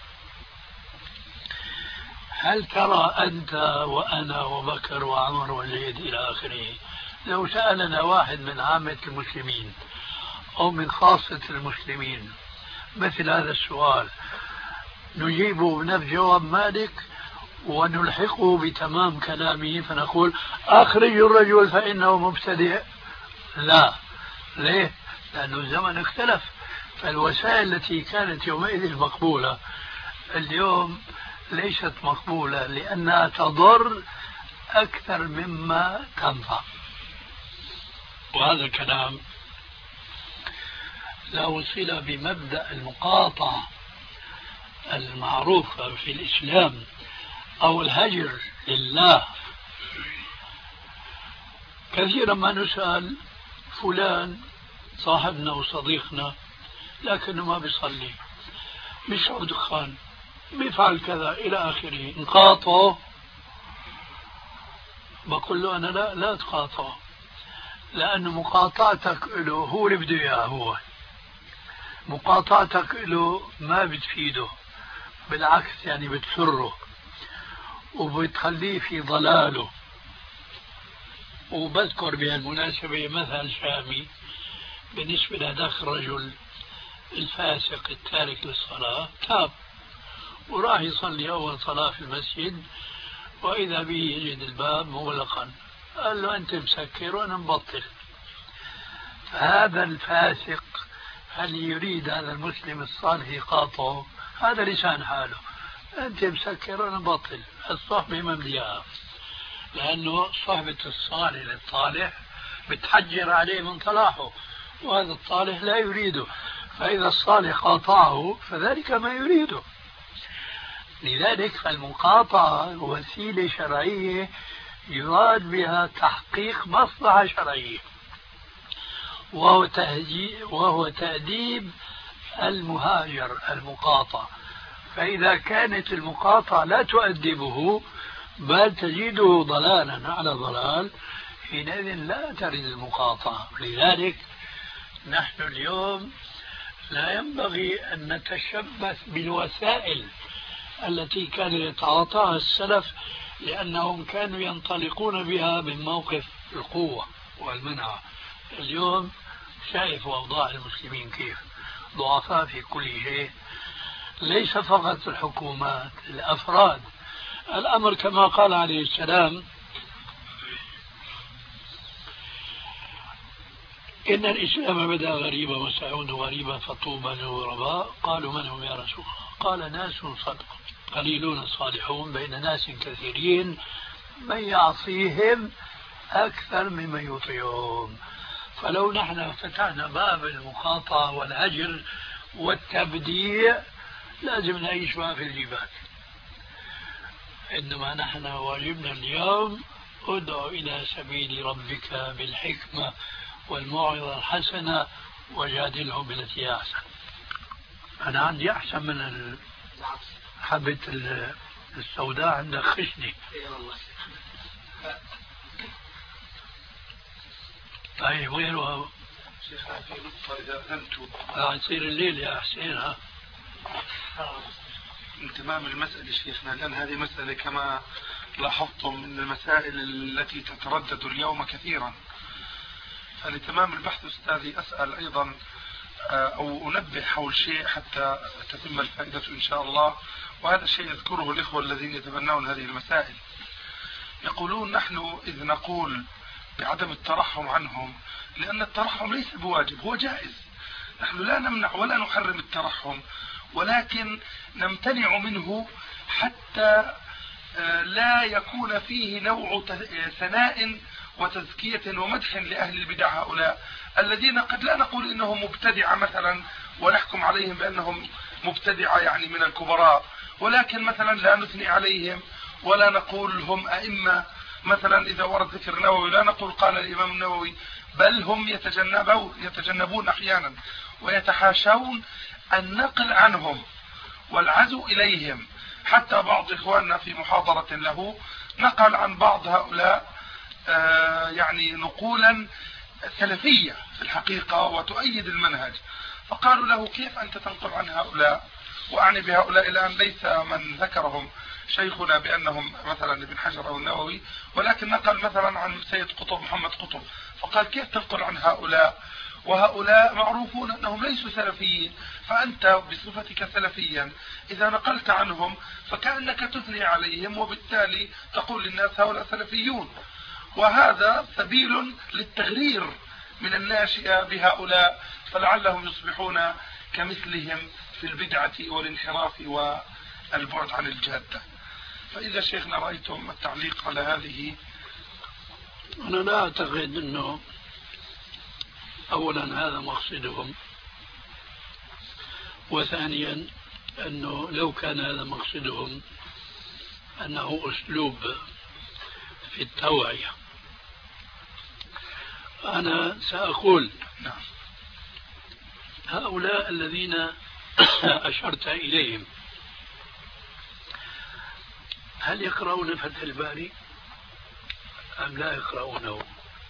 هل ترى أنت وأنا وبكر وعمر وزيد إلى آخره لو سألنا واحد من عامة المسلمين أو من خاصة المسلمين مثل هذا السؤال نجيبه بنفس جواب مالك ونلحقه بتمام كلامه فنقول أخرج الرجل فإنه مبتدئ؟ لا. ليه؟ لأن الزمن اختلف، فالوسائل التي كانت يومئذ مقبولة اليوم ليست مقبولة لأنها تضر أكثر مما تنفع. وهذا الكلام له صلة بمبدأ المقاطعة المعروفة في الإسلام أو الهجر لله. كثيرا ما نسأل فلان صاحبنا وصديقنا لكنه ما بيصلي، بيشرب دخان، بيفعل كذا إلى آخره، نقاطعه؟ بقول له أنا لا تقاطعه، لأن مقاطعتك له هو اللي بده إياه، هو مقاطعتك له ما بتفيده، بالعكس يعني بتسره وبتخليه في ضلاله. وبذكر بهالمناسبة مثل شامي بالنسبة لهذاك الرجل الفاسق التارك للصلاة، تاب وراح يصلي أول صلاة في المسجد وإذا به يجد الباب مغلقا، قال له أنت مسكر وأنا مبطل. فهذا الفاسق هل يريد هذا المسلم الصالح يقاطعه؟ هذا لسان حاله، أنت مسكر وأنا مبطل، الصحبة ممليئة، لأنه صحبة الصالح للطالح بتحجر عليه من صلاحه، وهذا الطالح لا يريده، فإذا الصالح قاطعه فذلك ما يريده. لذلك فالمقاطعة وسيلة شرعية يراد بها تحقيق مصلحة شرعية، وهو تأديب المهاجر المقاطع. فإذا كانت المقاطعة لا تؤدبه بل تزيده ضلالا على ضلال، حينئذ لا ترد المقاطعة. لذلك نحن اليوم لا ينبغي أن نتشبث بالوسائل التي كان يتعاطاها السلف، لأنهم كانوا ينطلقون بها من موقف القوة والمنع. اليوم شايف أوضاع المسلمين كيف ضعفاء في كل شيء، ليس فقط الحكومات، الأفراد. الأمر كما قال عليه السلام: إن الإسلام بدأ غريبا وسيعود غريبا فطوبى للغرباء. قالوا من هم يا رسول الله؟ قال ناس صدق قليلون صالحون بين ناس كثيرين من يعصيهم أكثر ممن يطيعهم. فلو نحن فتحنا باب المقاطعة والهجر والتبديع لازم نعيش ما في الجبال، إنما نحن واجبنا اليوم ادعو إلى سبيل ربك بالحكمة والموعظة الحسنة وجادلهم بالتي هي أحسن. أنا عندي أحسن من حبة السوداء عندك خشني. طيب وينه شيخ في نقطة إذا أذنت يصير الليل يا حسين. ها انتمام المسألة شيخنا، لأن هذه مسألة كما لاحظتم من المسائل التي تتردد اليوم كثيرا. فلتمام البحث أستاذي أسأل أيضا أو أنبه حول شيء حتى تتم الفائدة إن شاء الله، وهذا الشيء يذكره الإخوة الذين يتبنون هذه المسائل. يقولون نحن إذ نقول بعدم الترحم عنهم لأن الترحم ليس بواجب، هو جائز، نحن لا نمنع ولا نحرم الترحم، ولكن نمتنع منه حتى لا يكون فيه نوع ثناء وتزكية ومدح لأهل البدع هؤلاء الذين قد لا نقول إنهم مبتدعة مثلا ونحكم عليهم بأنهم مبتدعة يعني من الكبراء، ولكن مثلا لا نثني عليهم ولا نقول هم أئمة مثلا. إذا ورد ذكر النووي لا نقول قال الإمام النووي، بل هم يتجنبون أحيانا ويتحاشون النقل عنهم والعزو إليهم حتى بعض إخواننا في محاضرة له نقل عن بعض هؤلاء يعني نقولا سلفية في الحقيقة وتؤيد المنهج، فقالوا له كيف أنت تنقل عن هؤلاء؟ وأعني بهؤلاء الآن ليس من ذكرهم شيخنا بأنهم مثلا ابن حجر أو النووي، ولكن نقل مثلا عن سيد قطب محمد قطب، فقال كيف تنقل عن هؤلاء وهؤلاء معروفون أنهم ليسوا سلفيين، فأنت بصفتك سلفيا إذا نقلت عنهم فكأنك تثني عليهم وبالتالي تقول للناس هؤلاء سلفيون. وهذا سبيل للتغرير من الناشئة بهؤلاء فلعلهم يصبحون كمثلهم في البدعة والانحراف والبعد عن الجادة. فإذا شيخنا رأيتم التعليق على هذه. أنا لا أعتقد أنه أولا هذا مقصدهم، وثانيا أنه لو كان هذا مقصدهم أنه أسلوب في التوعية. أنا سأقول هؤلاء الذين أشرت إليهم هل يقرؤون فتح الباري أم لا يقرؤونه؟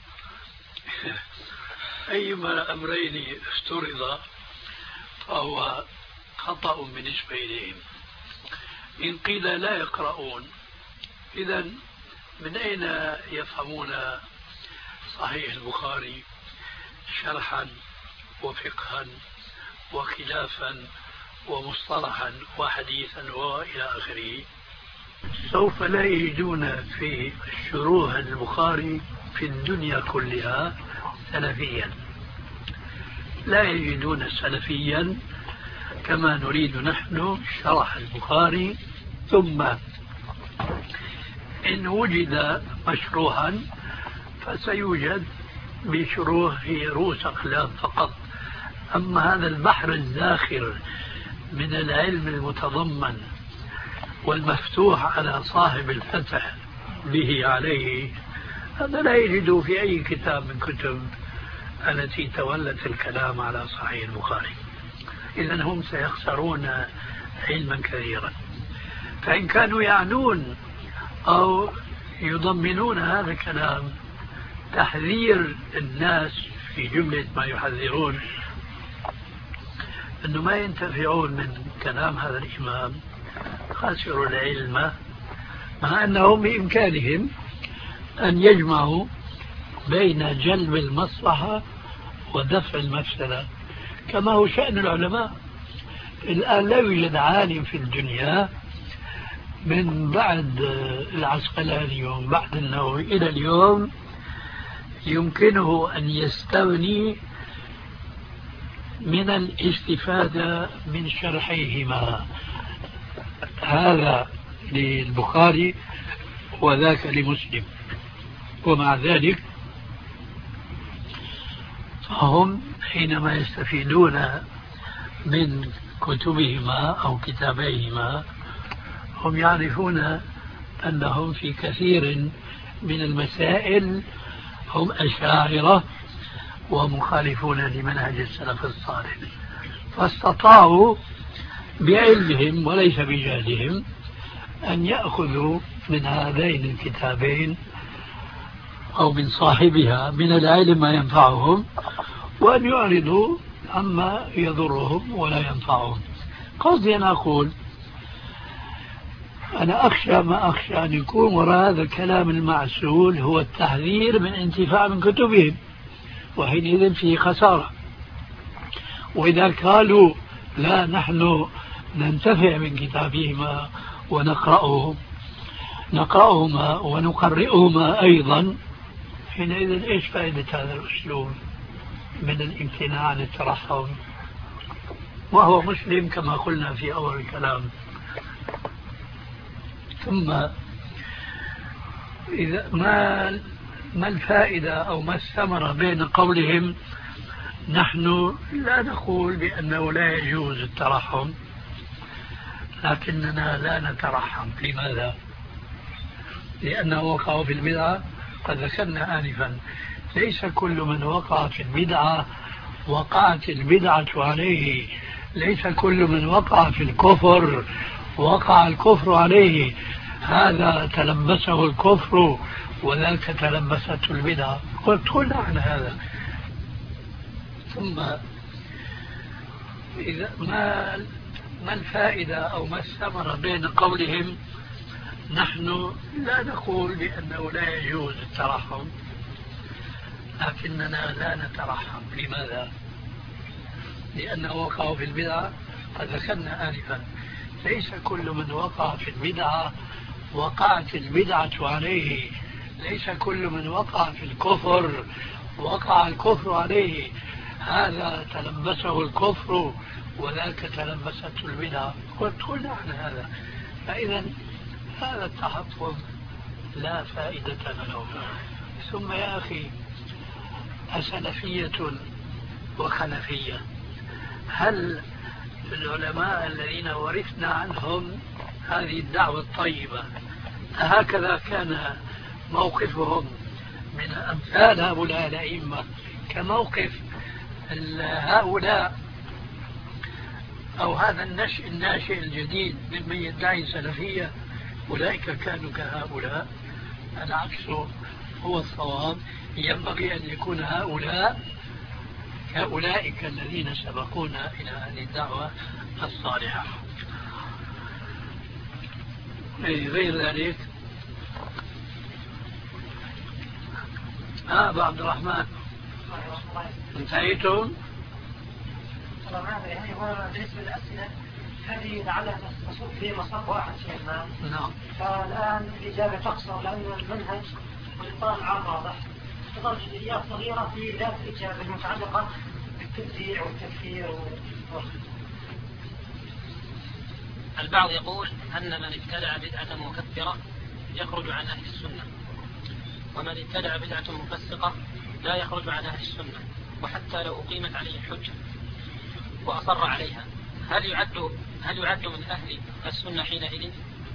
أيما أمرين افترض فهو خطأ بالنسبة إليهم. إن قيل لا يقرؤون إذن من أين يفهمون صحيح البخاري شرحا وفقها وخلافا ومصطلحا وحديثا وإلى آخره؟ سوف لا يجدون في شروح البخاري في الدنيا كلها سلفيا، لا يجدون سلفيا كما نريد نحن شرح البخاري، ثم إن وجد مشروحا فسيوجد بشروح هي رؤوس أقلام فقط. أما هذا البحر الزاخر من العلم المتضمن والمفتوح على صاحب الفتح به عليه، هذا لا يجد في أي كتاب من كتب التي تولت الكلام على صحيح البخاري. إذن هم سيخسرون علما كثيرا. فإن كانوا يعنون أو يضمنون هذا الكلام تحذير الناس في جملة ما يحذرون أنه ما ينتفعون من كلام هذا الإمام، خسروا العلم، مع أنهم بإمكانهم أن يجمعوا بين جلب المصلحة ودفع المفسدة كما هو شأن العلماء. الآن لا يوجد عالم في الدنيا من بعد العسقلاني ومن بعد النووي إلى اليوم يمكنه أن يستغني من الاستفادة من شرحيهما، هذا للبخاري وذاك لمسلم. ومع ذلك فهم حينما يستفيدون من كتبهما أو كتابيهما هم يعرفون أنهم في كثير من المسائل هم أشاعرة ومخالفون لمنهج السلف الصالح، فاستطاعوا بعلمهم وليس بجهلهم أن يأخذوا من هذين الكتابين أو من صاحبها من العلم ما ينفعهم، وأن يعرضوا عما يضرهم ولا ينفعهم. قصدي أن أقول أنا أخشى ما أخشى أن يكون وراء هذا الكلام المعسول هو التحذير من انتفاع من كتبهم، وحينئذ فيه خسارة. وإذا قالوا لا نحن ننتفع من كتابهما ونقرأهما ونقرئهما أيضا، حينئذ إيش فائدة هذا الأسلوب من الامتناع عن الترحم وهو مسلم كما قلنا في أول الكلام؟ ثم إذا ما الفائدة أو ما الثمرة بين قولهم نحن لا نقول بأنه لا يجوز الترحم لكننا لا نترحم؟ لماذا؟ لأنه وقعوا في البدعة. قد ذكرنا آنفا ليس كل من وقع في البدعة وقعت البدعة عليه، ليس كل من وقع في الكفر وقع الكفر عليه هذا تلبسه الكفر وذاك تلبسته البدعة. قلت عن هذا. ثم إذا ما الفائدة أو ما الثمرة بين قولهم نحن لا نقول بأنه لا يجوز الترحم لكننا لا نترحم؟ لماذا؟ لأنه وقعوا في البدعة. قد ذكرنا آنفا ليس كل من وقع في البدعة وقعت البدعة عليه، ليس كل من وقع في الكفر وقع الكفر عليه، هذا تلبسه الكفر وذاك تلبسته البدعة. قلت عن هذا. فإذا هذا التحفظ لا فائدة له. ثم يا أخي أسلفية وخلفية، هل العلماء الذين ورثنا عنهم هذه الدعوة الطيبة هكذا كان موقفهم من أمثال هؤلاء الأئمة كموقف هؤلاء أو هذا الناشئ الجديد ممن يدعي سلفية؟ أولئك كانوا كهؤلاء؟ العكس هو الصواب. ينبغي أن يكون هؤلاء كأولئك الذين سبقونا إلى هذه الدعوة الصالحة. غير ذلك أبو عبد الرحمن انتهيتم؟ يعني هو بالنسبة للأسئلة هذه لعلها تصب في مصب واحد شيخنا. نعم. فالآن الإجابة تقصر لأن المنهج والإطار العام واضح. تظل جزئيات صغيرة في ذات الإجابة المتعلقة بالتبديع والتكفير البعض يقول أن من ابتدع بدعة مكفرة يخرج عن أهل السنة، ومن ابتدع بدعة مفسقة لا يخرج عن أهل السنة، وحتى لو أقيمت عليه الحجة وأصر عليها هل يعد من أهل السنة حينئذ؟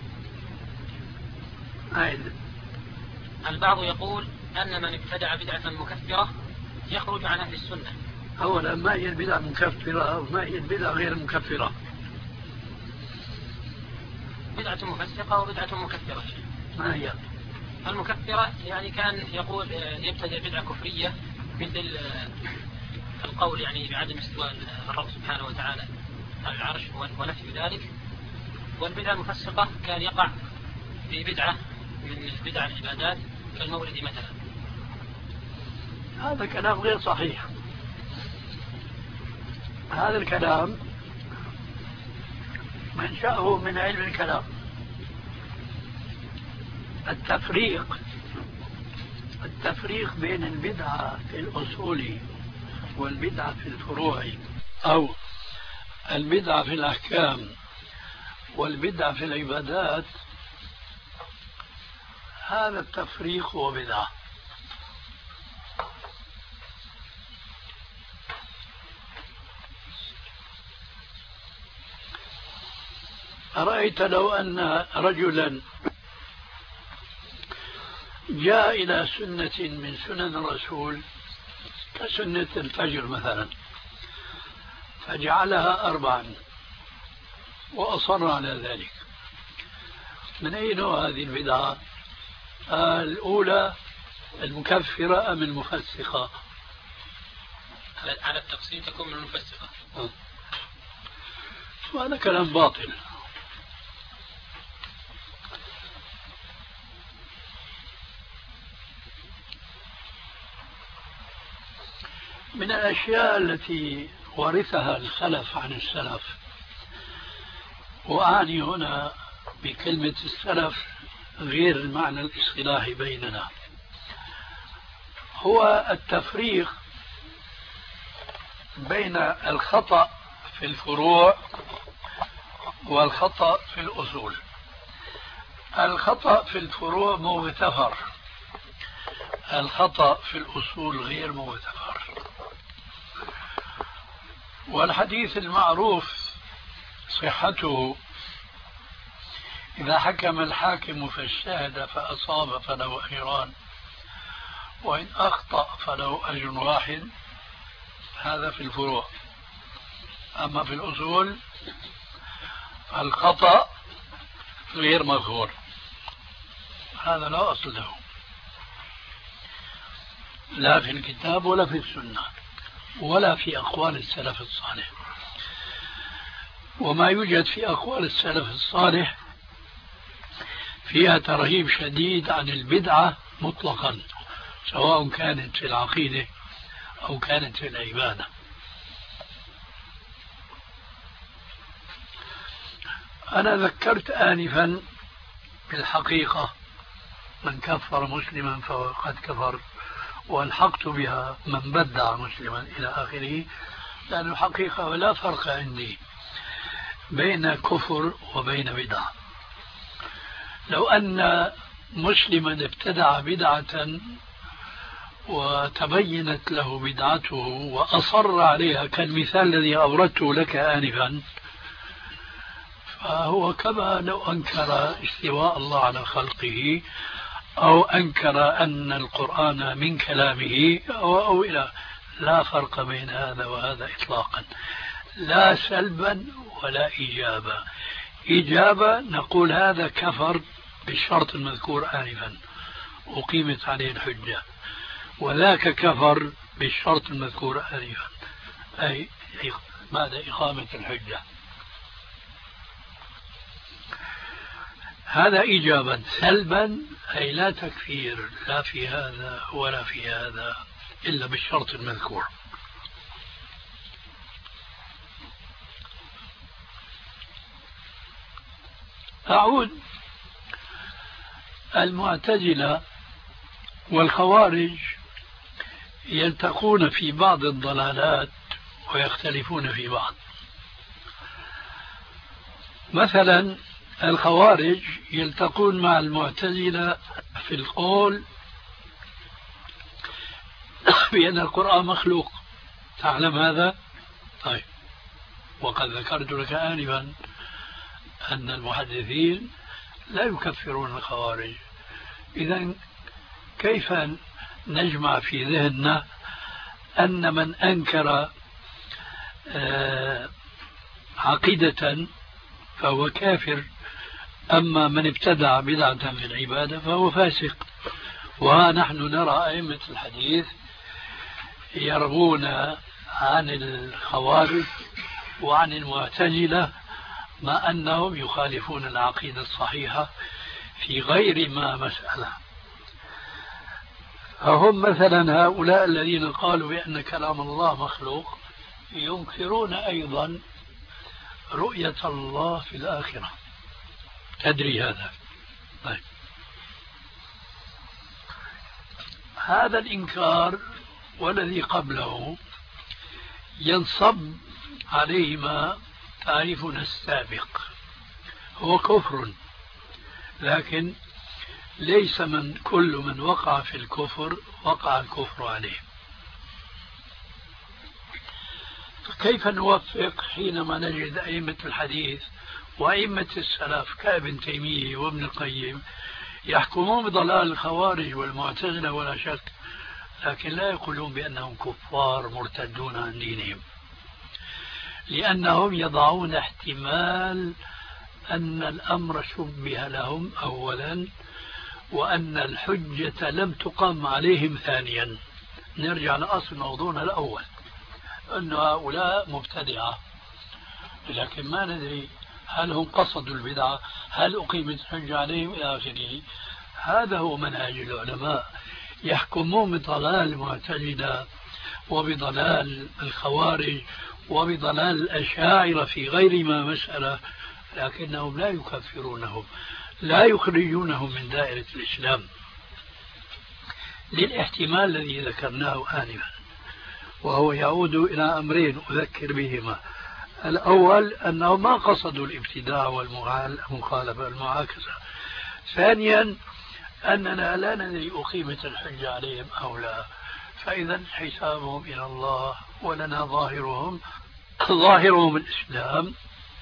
البعض يقول أن من ابتدع بدعة مكفرة يخرج عن أهل السنة. أولا ما هي البدعة المكفرة وما هي البدعة غير المكفرة؟ بدعة مفسقة وبدعة مكفرة. ما هي؟ المكفرة يعني كان يقول يبتدع بدعة كفرية مثل القول يعني بعدم استواء الرب سبحانه وتعالى على العرش ونفي ذلك. والبدعة المفسقة كان يقع في بدعة من بدع العبادات كالمولد مثلا. هذا كلام غير صحيح. هذا الكلام منشأه من علم الكلام. التفريق بين البدعة في الأصول والبدعة في الفروع، أو البدعة في الأحكام والبدعة في العبادات، هذا التفريق هو بدعة. أرأيت لو أن رجلا جاء إلى سنة من سنن الرسول كسنة الفجر مثلا فجعلها 4 وأصر على ذلك، من أين هذه البدعة؟ الأولى المكفرة أم المفسقة؟ على التقسيم تكون من المفسقة. وهذا كلام باطل. من الأشياء التي ورثها الخلف عن السلف، وأعني هنا بكلمة السلف غير المعنى الاصطلاحي بيننا، هو التفريق بين الخطأ في الفروع والخطأ في الأصول. الخطأ في الفروع مغتفر، الخطأ في الأصول غير مغتفر. والحديث المعروف صحته: إذا حكم الحاكم فاجتهد فأصاب فله أجران، وإن أخطأ فله أجر واحد. هذا في الفروع. أما في الأصول الخطأ غير مغفور، هذا لا أصل له لا في الكتاب ولا في السنة ولا في أقوال السلف الصالح. وما يوجد في أقوال السلف الصالح فيها ترهيب شديد عن البدعة مطلقا، سواء كانت في العقيدة أو كانت في العبادة. أنا ذكرت آنفا بالحقيقة من كفر مسلما فقد كفر، والحقت بها من بدع مسلما إلى آخره، لأن الحقيقة لا فرق عندي بين كفر وبين بدعة. لو أن مسلما ابتدع بدعة وتبينت له بدعته وأصر عليها كالمثال الذي أوردته لك آنفا، فهو كما لو أنكر استواء الله على خلقه أو أنكر أن القرآن من كلامه أو إلى، لا فرق بين هذا وهذا إطلاقا، لا سلبا ولا إيجابا. إجابة نقول هذا كفر بالشرط المذكور آنفا أقيمت عليه الحجة، وذاك كفر بالشرط المذكور آنفا، أي ماذا؟ إقامة الحجة. هذا إيجابا. سلبا أي لا تكفير لا في هذا ولا في هذا إلا بالشرط المذكور. أعود. المعتزلة والخوارج يلتقون في بعض الضلالات ويختلفون في بعض. مثلا الخوارج يلتقون مع المعتزلة في القول بأن القرآن مخلوق. تعلم هذا؟ طيب، وقد ذكرت لك آنفا أن المحدثين لا يكفرون الخوارج. إذن كيف نجمع في ذهننا أن من أنكر عقيدة فهو كافر، أما من ابتدع بدعة في العبادة فهو فاسق؟ ونحن نرى أئمة الحديث يرغون عن الخوارج وعن المعتزلة مع أنهم يخالفون العقيدة الصحيحة في غير ما مسألة. فهم مثلا هؤلاء الذين قالوا بأن كلام الله مخلوق ينكرون أيضا رؤية الله في الآخرة. تدري هذا؟ طيب. هذا الإنكار والذي قبله ينصب عليه ما تعرفنا السابق، هو كفر، لكن ليس من كل من وقع في الكفر وقع الكفر عليه. فكيف نوفق حينما نجد أئمة الحديث وأئمة السلف كابن تيمية وابن القيم يحكمون بضلال الخوارج والمعتزلة ولا شك، لكن لا يقولون بأنهم كفار مرتدون عن دينهم، لأنهم يضعون احتمال أن الأمر شبه لهم أولا، وأن الحجة لم تقم عليهم ثانيا. نرجع لأصل موضوعنا الأول، أن هؤلاء مبتدعة، لكن ما ندري هل هم قصدوا البدعة، هل أقيمت الحجة عليهم إلى آخره. هذا هو منهج العلماء، يحكمون بضلال المعتزلة وبضلال الخوارج وبضلال الأشاعرة في غير ما مسألة، لكنهم لا يكفرونهم، لا يخرجونهم من دائرة الإسلام، للاحتمال الذي ذكرناه آنفا، وهو يعود إلى أمرين أذكر بهما. الأول أنه ما قصدوا الابتداع والمخالفة المعاكسة. ثانيا أننا لا ندري أقيمت الحجة عليهم أو لا، فإذا حسابهم إلى الله، ولنا ظاهرهم الإسلام،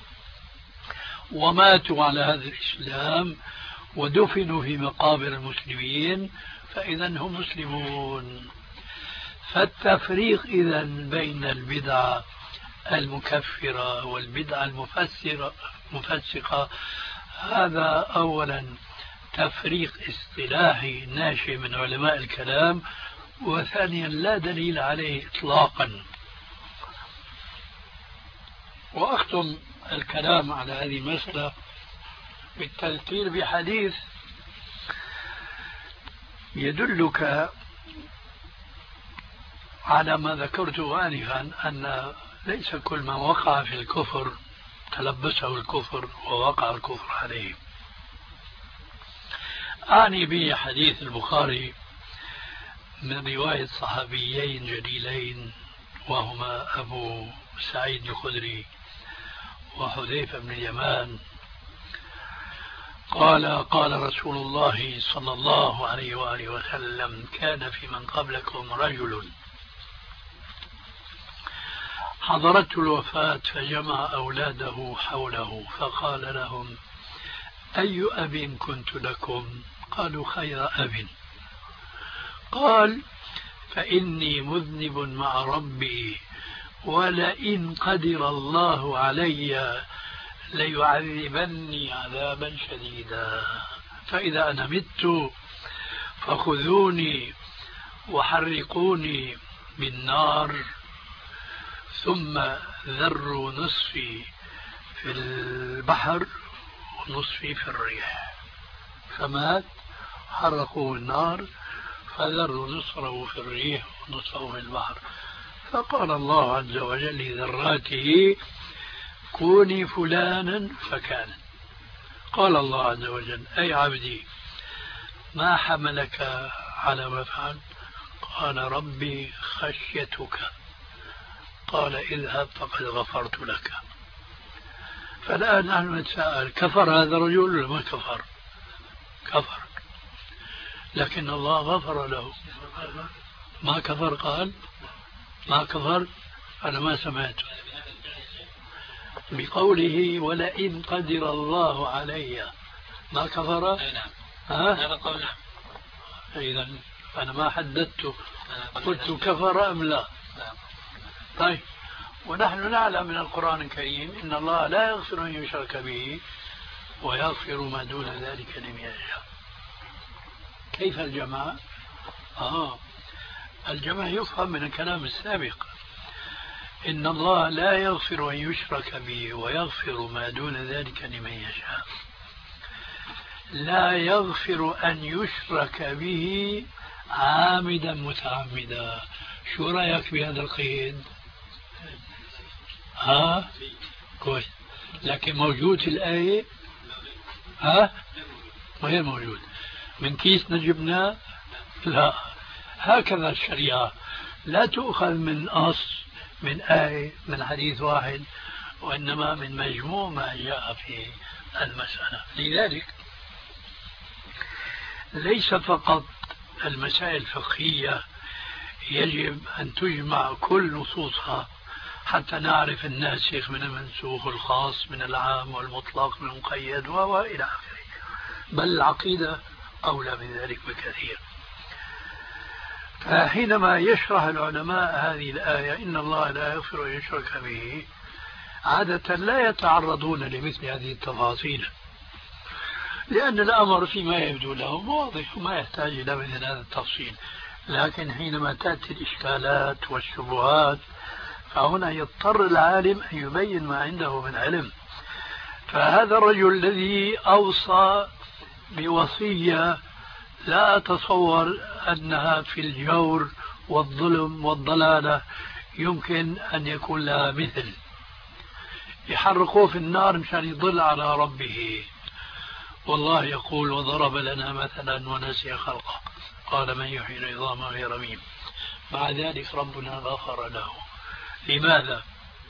وماتوا على هذا الإسلام ودفنوا في مقابر المسلمين، فإذا هم مسلمون. فالتفريق إذا بين البدعة المكفرة والبدعة المفسقة هذا أولا تفريق اصطلاحي ناشئ من علماء الكلام، وثانيا لا دليل عليه إطلاقا. وأختم الكلام على هذه المسألة بالتذكير بحديث يدلك على ما ذكرته آنفا، أن ليس كل من وقع في الكفر تلبسه الكفر ووقع الكفر عليه. أعني به حديث البخاري من رواية صحابيين جليلين وهما أبو سعيد الخدري وحذيفة بن اليمان قال: قال رسول الله صلى الله عليه وآله وسلم: كان في من قبلكم رجل حضرته الوفاة فجمع أولاده حوله فقال لهم: أي أب كنت لكم؟ قالوا: خير أب. قال: فإني مذنب مع ربي، ولئن قدر الله علي ليعذبني عذابا شديدا، فإذا أنا مت فخذوني وحرقوني بالنار، ثم ذروا نصفي في البحر ونصفي في الريح. فمات، حرقوه النار، فذروا نصفه في الريح ونصفه في البحر. فقال الله عز وجل لذراته: كوني فلانا فكان. قال الله عز وجل: أي عبدي ما حملك على ما فعل؟ قال: ربي خشيتك. قال: اذهب فقد غفرت لك. فالآن نحن نتساءل: كفر هذا الرجل ولا ما كفر؟ كفر، لكن الله غفر له. ما كفر؟ قال ما كفر. أنا ما سمعت بقوله ولئن قدر الله علي. ما كفر؟ نعم. هذا قول. إذا أنا ما حددته، قلت كفر أم لا. طيب، ونحن نعلم من القرآن الكريم إن الله لا يغفر أن يشرك به ويغفر ما دون ذلك لمن يشاء. كيف الجماعة؟ الجماعة يفهم من الكلام السابق إن الله لا يغفر أن يشرك به ويغفر ما دون ذلك لمن يشاء. لا يغفر أن يشرك به عامدا متعمدا. شو رأيك بهذا القيد؟ كويس، لكن موجود في الآية؟ غير موجود. من كيس نجبنا؟ لا. هكذا الشريعة لا تؤخذ من أصل، من آية، من حديث واحد، وإنما من مجموع ما جاء في المسألة. لذلك ليس فقط المسائل الفقهية يجب أن تجمع كل نصوصها حتى نعرف الناسخ من المنسوخ، الخاص من العام والمطلق من المقيد وإلى آخره، بل العقيدة أولى من ذلك بكثير. فحينما يشرح العلماء هذه الآية إن الله لا يغفر أن يشرك به، عادة لا يتعرضون لمثل هذه التفاصيل، لأن الأمر فيما يبدو لهم واضح وما يحتاج إلى مثل هذا التفصيل. لكن حينما تأتي الإشكالات والشبهات فهنا يضطر العالم أن يبين ما عنده من علم. فهذا الرجل الذي أوصى بوصية لا أتصور أنها في الجور والظلم والضلالة يمكن أن يكون لها مثل. يحرقوه في النار مشان يضل على ربه، والله يقول: وضرب لنا مثلا ونسي خلقه قال من يحيي العظام وهي رميم. مع ذلك ربنا غفر له. لماذا؟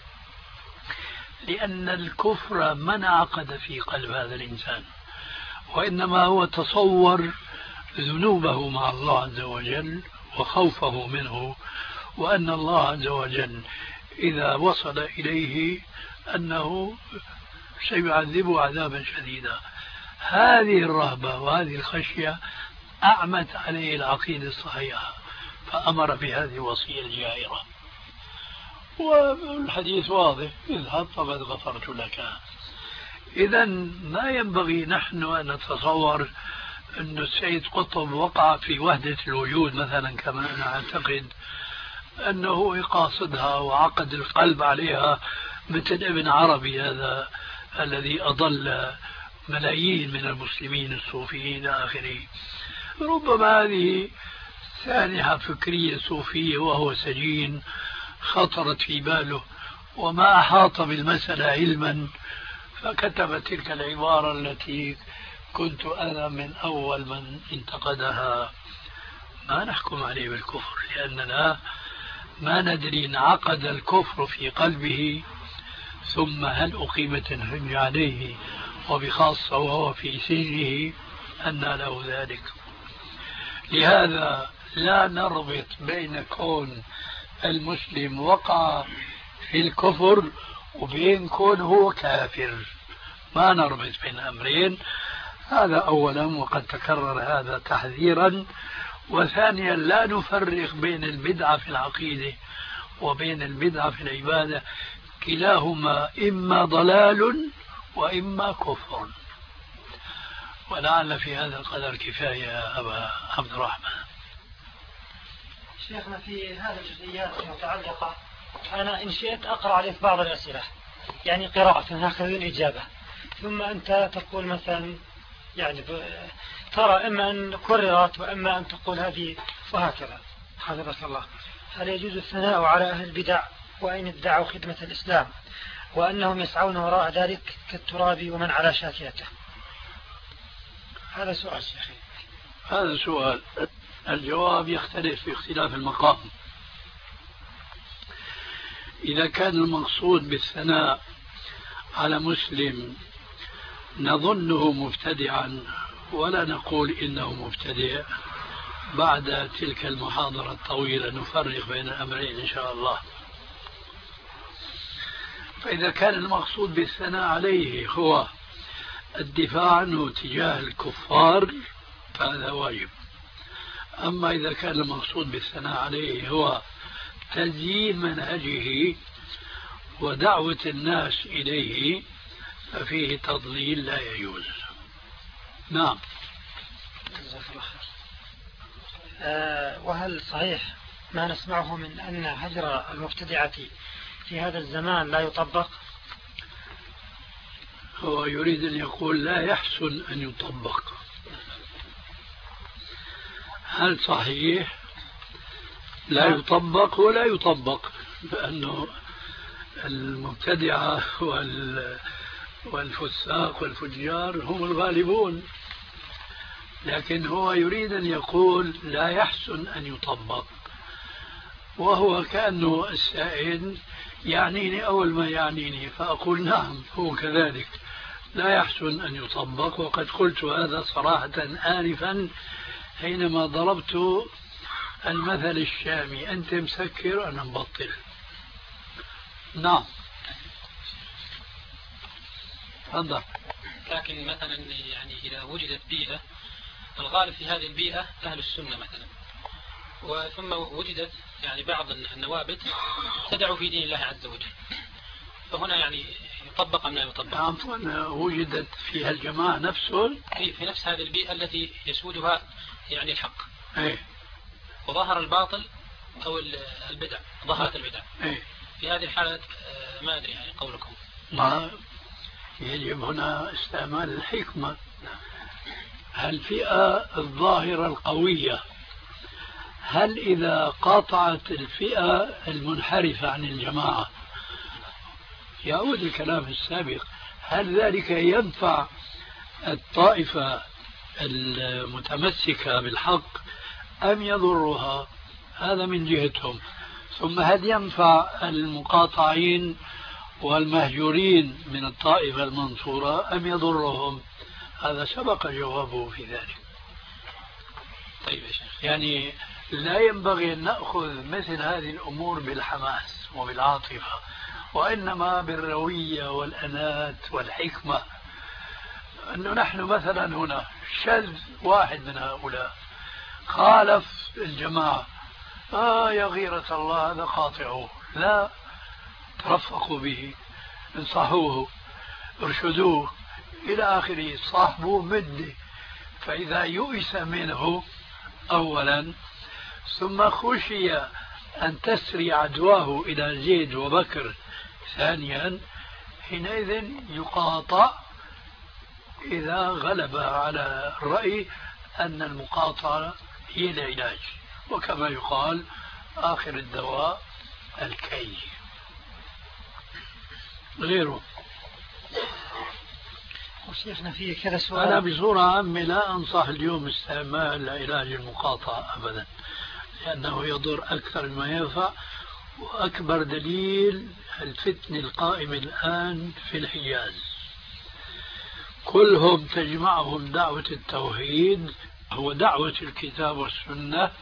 لأن الكفر ما انعقد في قلب هذا الإنسان، وإنما هو تصور ذنوبه مع الله عز وجل وخوفه منه، وأن الله عز وجل إذا وصل إليه أنه سيعذبه عذابا شديدا. هذه الرهبة وهذه الخشية أعمت عليه العقيدة الصحيحة، فأمر بهذه الوصية الجائرة. والحديث واضح: اذهب فقد غفرت لك. إذا ما ينبغي نحن أن نتصور أن السيد قطب وقع في وحدة الوجود مثلا، كما أنا أعتقد أنه يقاصدها وعقد القلب عليها مثل ابن عربي هذا الذي أضل ملايين من المسلمين الصوفيين إلى آخره. ربما هذه سانحة فكرية صوفية وهو سجين خطرت في باله وما أحاط بالمسألة علما، فكتب تلك العبارة التي كنت أنا من أول من انتقدها. ما نحكم عليه بالكفر، لأننا ما ندري إن عقد الكفر في قلبه ثم هل أقيمت الحجة عليه، وبخاصة وهو في سجنه أن له ذلك. لهذا لا نربط بين كون المسلم وقع في الكفر وبين كون هو كافر، ما نربط بين أمرين. هذا أولا، وقد تكرر هذا تحذيرا. وثانيا لا نفرق بين البدعة في العقيدة وبين البدعة في العبادة، كلاهما إما ضلال وإما كفر. ولعل في هذا القدر كفاية يا أبا عبد الرحمن. شيخنا في هذه الجزئيات المتعلقة أنا إن شئت أقرأ عليك بعض الأسئلة، يعني قراءة هكذا بدون إجابة، ثم أنت تقول مثلا يعني ترى إما أن كررت وإما أن تقول هذه وهكذا. حفظك الله. هل يجوز الثناء على أهل البدع وإن ادعوا خدمة الإسلام وأنهم يسعون وراء ذلك كالتراب ومن على شاكلته؟ هذا سؤال شيخي. هذا سؤال الجواب يختلف في اختلاف المقام. إذا كان المقصود بالثناء على مسلم نظنه مبتدعا ولا نقول إنه مبتدع، بعد تلك المحاضرة الطويلة نفرق بين الأمرين إن شاء الله. فإذا كان المقصود بالثناء عليه هو الدفاع عنه تجاه الكفار فهذا واجب. أما إذا كان المقصود بالثناء عليه هو تزيين منهجه ودعوة الناس إليه ففيه تضليل لا يجوز. نعم. وهل صحيح ما نسمعه من أن هجر المبتدعة في هذا الزمان لا يطبق؟ هو يريد أن يقول لا يحسن أن يطبق. هل صحيح لا يطبق؟ ولا يطبق، لأنه المبتدعة والفساق والفجار هم الغالبون، لكن هو يريد أن يقول لا يحسن أن يطبق، وهو كأنه السائل يعنيني أول ما يعنيني، فأقول نعم هو كذلك لا يحسن أن يطبق. وقد قلت هذا صراحة آنفا حينما ضربت المثل الشامي: أنت مسكر أنا مبطل. نعم. تفضل. لكن مثلا يعني إذا وجدت بيئة، الغالب في هذه البيئة أهل السنة مثلا، وثم وجدت يعني بعض النوابت تدعو في دين الله عز وجل، فهنا يعني يطبق أم لا يطبق؟ عفوا، وجدت فيها الجماعة نفسه في نفس هذه البيئة التي يسودها يعني الحق، أي، وظهر الباطل أو البدع، ظهرت البدع، أي. في هذه الحالة ما أدري يعني قولكم. ما يجب هنا استعمال الحكمة. الفئة الظاهرة القوية، هل إذا قاطعت الفئة المنحرفة عن الجماعة، يعود الكلام السابق، هل ذلك ينفع الطائفة المتمسكة بالحق أم يضرها؟ هذا من جهتهم. ثم هل ينفع المقاطعين والمهجورين من الطائفة المنصورة أم يضرهم؟ هذا سبق جوابه في ذلك. طيب يا شيخ، يعني لا ينبغي أن نأخذ مثل هذه الأمور بالحماس وبالعاطفة، وإنما بالروية والأنات والحكمة. أنه نحن مثلا هنا شذ واحد من هؤلاء خالف الجماعة، يا غيرة الله هذا قاطعوه، لا، ترفقوا به، انصحوه، ارشدوه، إلى آخره، صاحبه مدة. فإذا يؤس منه أولا ثم خشي أن تسري عدواه إلى زيد وبكر ثانيا، حينئذ يقاطع إذا غلب على الرأي أن المقاطعة هي العلاج. وكما يقال آخر الدواء الكي. غيره. وشيخنا فيه كذا سؤال. أنا بصورة عامة لا أنصح اليوم استعمال علاج المقاطعة أبدا، لأنه يضر أكثر مما ينفع. وأكبر دليل الفتنة القائمة الآن في الحجاز، كلهم تجمعهم دعوة التوحيد، هو دعوة الكتاب والسنة،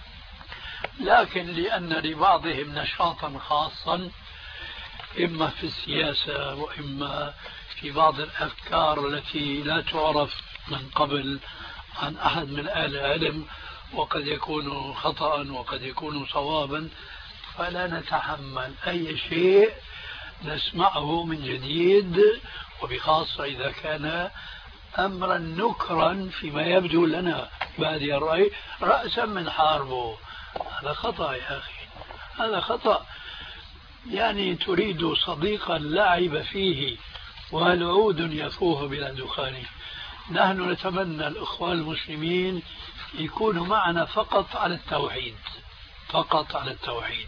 لكن لأن لبعضهم نشاطا خاصا إما في السياسة وإما في بعض الأفكار التي لا تعرف من قبل عن أحد من أهل العلم، وقد يكون خطأ وقد يكون صوابا، فلا نتحمل أي شيء نسمعه من جديد، وبخاصة إذا كان أمرا نكرا فيما يبدو لنا بادي الرأي رأسا من حاربه. هذا خطأ يا أخي، هذا خطأ. يعني تريد صديقا لا عيب فيه وهل عود يفوه بلا دخان. نحن نتمنى الإخوان المسلمين يكونوا معنا فقط على التوحيد، فقط على التوحيد،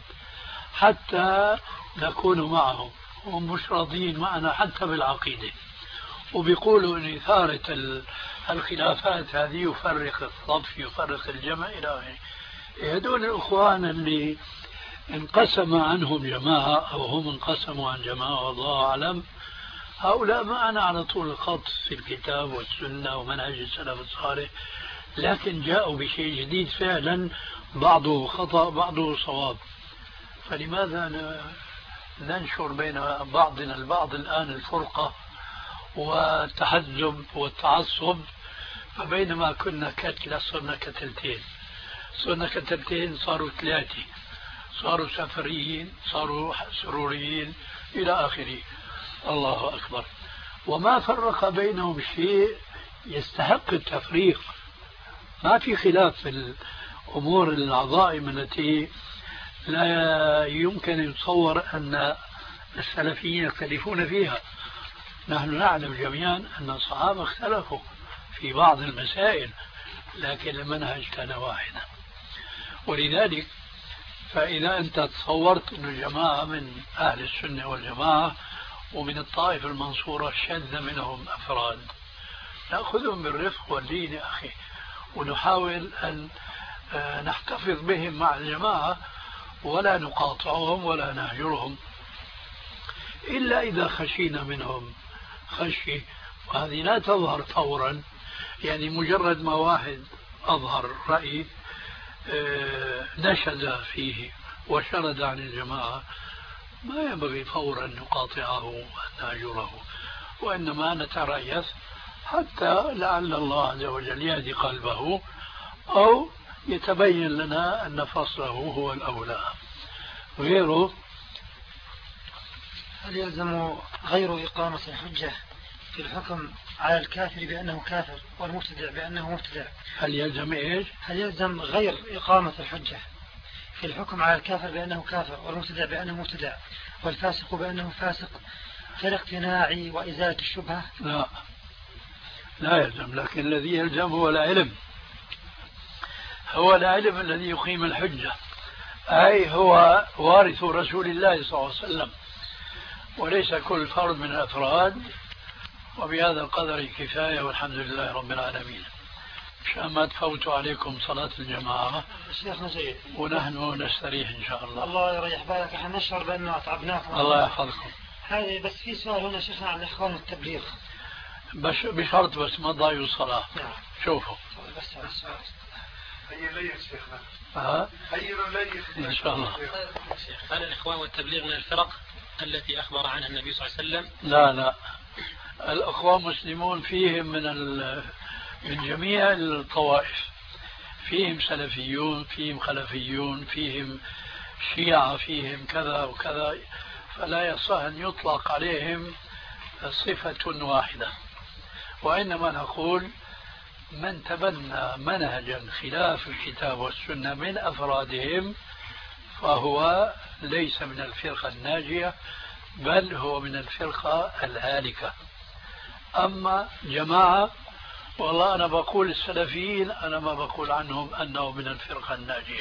حتى نكون معهم. هم مش راضين معنا حتى بالعقيدة، وبيقولوا أن إثارة الخلافات هذه يفرق الصف، يفرق الجمع إلى آخره. هذول الإخوان اللي انقسم عنهم جماعة أو هم انقسموا عن جماعة والله أعلم، هؤلاء معنا على طول الخط في الكتاب والسنة ومنهج السلف الصالح، لكن جاءوا بشيء جديد فعلا، بعضه خطأ بعضه صواب. فلماذا ننشر بين بعضنا البعض الآن الفرقة والتحزب والتعصب؟ فبينما كنا كتلة صرنا كتلتين، صرنا كتلتين صاروا ثلاثة، صاروا سفريين، صاروا سروريين إلى آخره. الله أكبر. وما فرق بينهم شيء يستحق التفريق. ما في خلاف في الأمور العظائم التي لا يمكن يتصور أن السلفيين يختلفون فيها. نحن نعلم جميعا أن الصحابة اختلفوا في بعض المسائل، لكن المنهج كان واحدا. ولذلك فإذا أنت تصورت أن جماعة من أهل السنة والجماعة ومن الطائفة المنصورة شذ منهم أفراد، نأخذهم بالرفق واللين يا أخي، ونحاول أن نحتفظ بهم مع الجماعة ولا نقاطعهم ولا نهجرهم، إلا إذا خشينا منهم خشية، وهذه لا تظهر فورا. يعني مجرد ما واحد أظهر رأي نشد فيه وشرد عن الجماعة ما ينبغي فورا نقاطعه ونهجره، وإنما نتريث حتى لعل الله عز وجل يهدي قلبه أو يتبين لنا أن فصله هو الأولى. غيره هل يلزم غير إقامة الحجة في الحكم على الكافر بأنه كافر والمبتدع بأنه مبتدع؟ هل يلزم إيش؟ هل يلزم غير إقامة الحجة في الحكم على الكافر بأنه كافر والمبتدع بأنه مبتدع والفاسق بأنه فاسق في الاقتناع وإزالة الشبهة؟ لا، لا يلزم، لكن الذي يلزم هو العلم، هو العلم الذي يقيم الحجة، أي هو وارث رسول الله صلى الله عليه وسلم، وليس كل فرد من الأفراد. وبهذا القدر كفاية، والحمد لله رب العالمين. مشان ما تفوتوا عليكم صلاة الجماعة شيخنا جيد، ونحن نستريح إن شاء الله. الله يريح بالك، احنا نشعر بأنه أتعبناكم. الله يحفظكم. هذه بس في سؤال هنا شيخنا عن الإخوان التبليغ، بشرط بس ما تضيعوا الصلاة. نعم. شوفوا بس على السؤال. هي ليش شيخنا؟ هي ليش إن شاء الله. هل الإخوان والتبليغ من الفرق التي أخبر عنها النبي صلى الله عليه وسلم؟ لا لا، الأخوان مسلمون فيهم من جميع الطوائف، فيهم سلفيون، فيهم خلفيون، فيهم شيعة، فيهم كذا وكذا، فلا يصح أن يطلق عليهم صفة واحدة. وإنما نقول من تبنى منهجا خلاف الكتاب والسنة من أفرادهم فهو ليس من الفرقة الناجية، بل هو من الفرقة الهالكة. أما جماعة، والله أنا بقول السلفيين، أنا ما بقول عنهم أنه من الفرقة الناجية.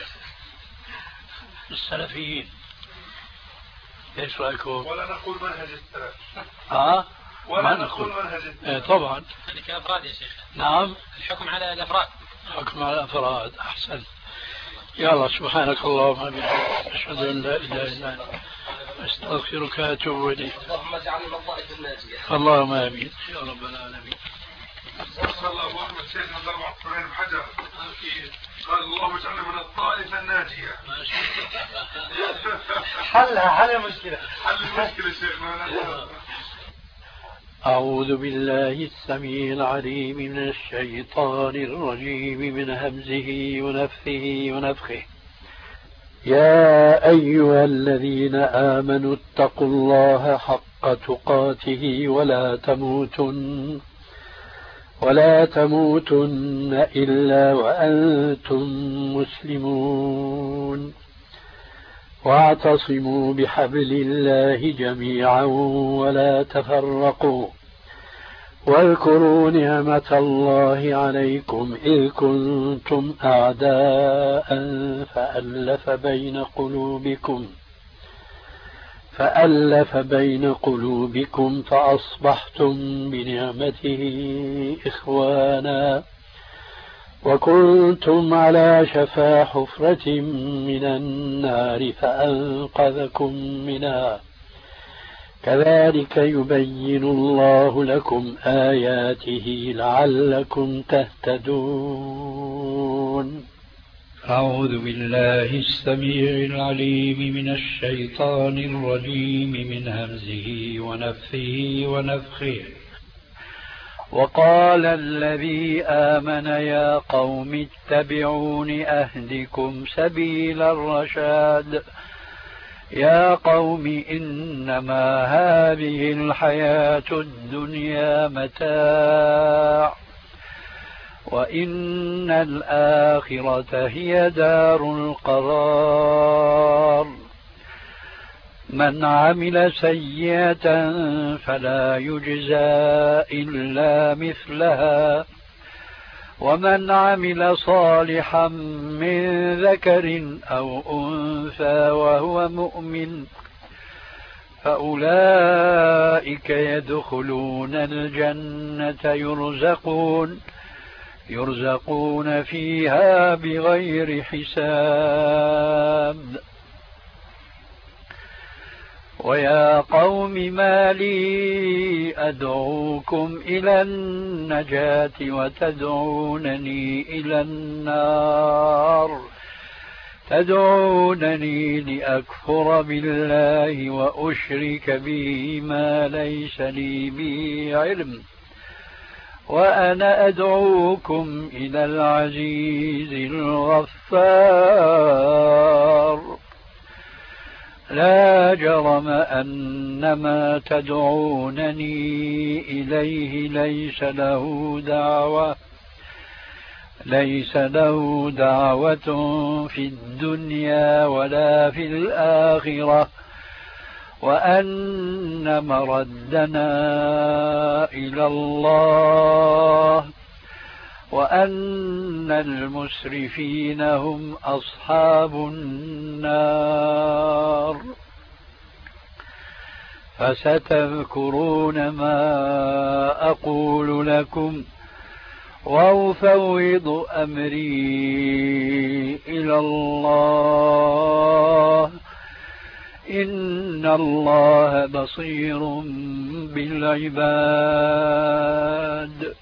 السلفيين ايش رايكم؟ ولا نقول منهج السلف. ولا نقول منهج السلف. طبعا يعني كأفراد يا شيخ. نعم، الحكم على الأفراد. الحكم على الأفراد. أحسن. يلا سبحانك اللهم وبحمدك أشهد أن لا إله إلا أنت أستغفرك وأتوب إليك. اللهم اجعلنا من الطائفة الناجية. اللهم آمين يا رب العالمين. صلى الله محمد سيدنا ضرب عطرين بحجر. قال اللهم اجعلنا من الطائفة الناجية. حل المشكلة. حل المشكلة شيخنا. أعوذ بالله السميع العليم من الشيطان الرجيم من همزه ونفثه ونفخه. يا أيها الذين آمنوا اتقوا الله حق تقاته ولا تموتن إلا وأنتم مسلمون. واعتصموا بحبل الله جميعا ولا تفرقوا. واذكروا نعمة الله عليكم إذ كنتم أعداء فألف بين قلوبكم فأصبحتم بنعمته إخوانا وكنتم على شفا حفرة من النار فأنقذكم منها. كذلك يبين الله لكم آياته لعلكم تهتدون. أعوذ بالله السميع العليم من الشيطان الرجيم من همزه ونفثه ونفخه. وقال الذي آمن يا قوم اتبعون أهدكم سبيل الرشاد. يا قوم إنما هذه الحياة الدنيا متاع وإن الآخرة هي دار القرار. من عمل سيئة فلا يجزى إلا مثلها ومن عمل صالحا من ذكر أو أنثى وهو مؤمن فأولئك يدخلون الجنة يرزقون فيها بغير حساب. ويا قوم ما لي أدعوكم إلى النجاة وتدعونني إلى النار. تدعونني لأكفر بالله وأشرك به ما ليس لي به علم وأنا أدعوكم إلى العزيز الغفار. لا جرم أن ما تدعونني إليه ليس له دعوة في الدنيا ولا في الآخرة وأن مردنا إلى الله وأن المسرفين هم أصحاب النار. فستذكرون ما أقول لكم وأفوض أمري إلى الله إن الله بصير بالعباد.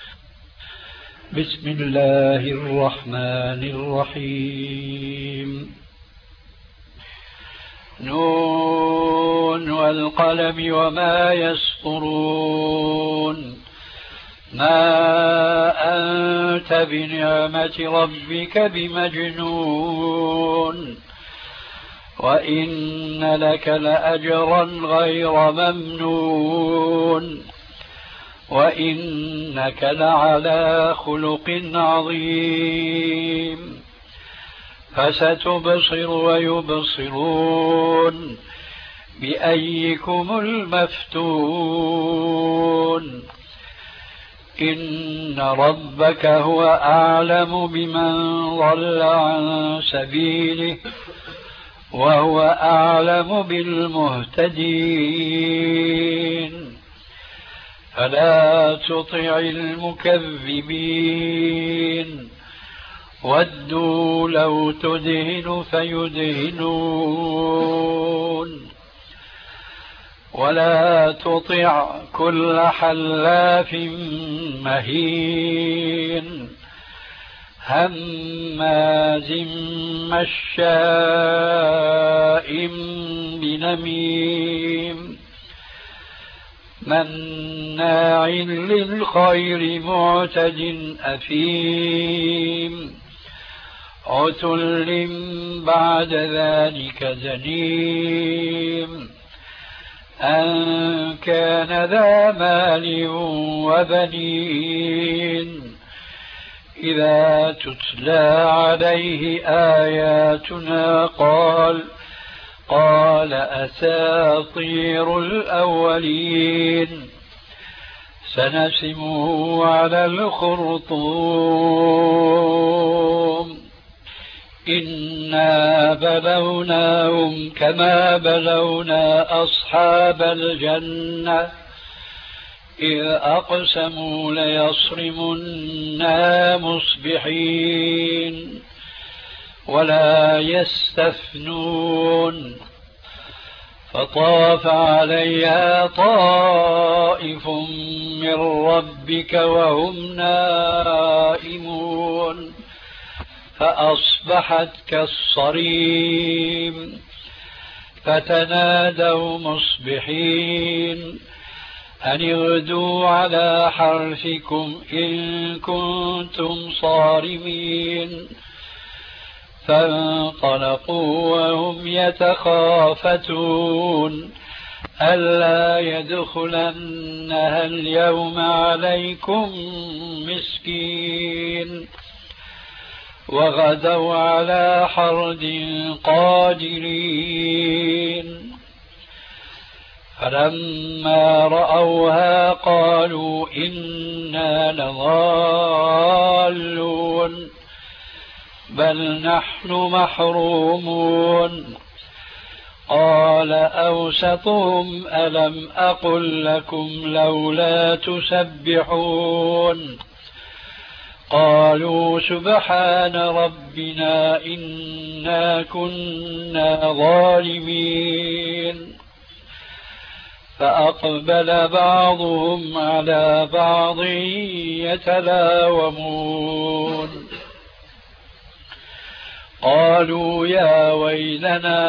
بسم الله الرحمن الرحيم. نون والقلم وما يسطرون. ما أنت بنعمة ربك بمجنون وإن لك لأجرا غير ممنون وإنك لعلى خلق عظيم. فستبصر ويبصرون بأيكم المفتون. إن ربك هو أعلم بمن ضل عن سبيله وهو أعلم بالمهتدين. فلا تطع المكذبين ودوا لو تدهن فيدهنون. ولا تطع كل حلاف مهين هماز مشاء بنميم مناع للخير معتد أثيم عتل بعد ذلك زنيم أن كان ذا مال وبنين إذا تتلى عليه آياتنا قال أساطير الأولين سنسمه على الخرطوم. إنا بلوناهم كما بلونا أصحاب الجنة إذ أقسموا ليصرمنا مصبحين ولا يستثنون. فطاف عليها طائف من ربك وهم نائمون فأصبحت كالصريم. فتنادوا مصبحين أن اغدوا على حرثكم إن كنتم صارمين. فانطلقوا وهم يتخافتون ألا يدخلنها اليوم عليكم مسكين. وغدوا على حرد قادرين. فلما رأوها قالوا إنا لضالون بل نحن محرومون. قال أوسطهم ألم أقل لكم لولا تسبحون. قالوا سبحان ربنا إنا كنا ظالمين. فأقبل بعضهم على بعض يتلاومون. قالوا يا ويلنا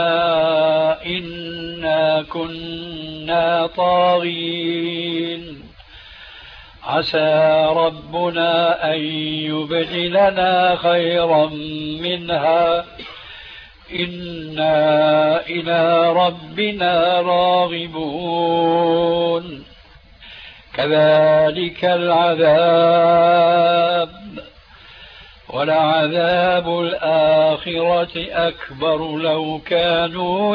إنا كنا طاغين عسى ربنا أن يبدلنا خيرا منها إنا إلى ربنا راغبون. كذلك العذاب ولعذاب الآخرة أكبر لو كانوا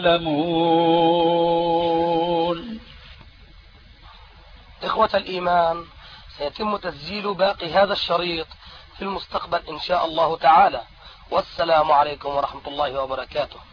يعلمون. إخوة الإيمان، سيتم تسجيل باقي هذا الشريط في المستقبل إن شاء الله تعالى. والسلام عليكم ورحمة الله وبركاته.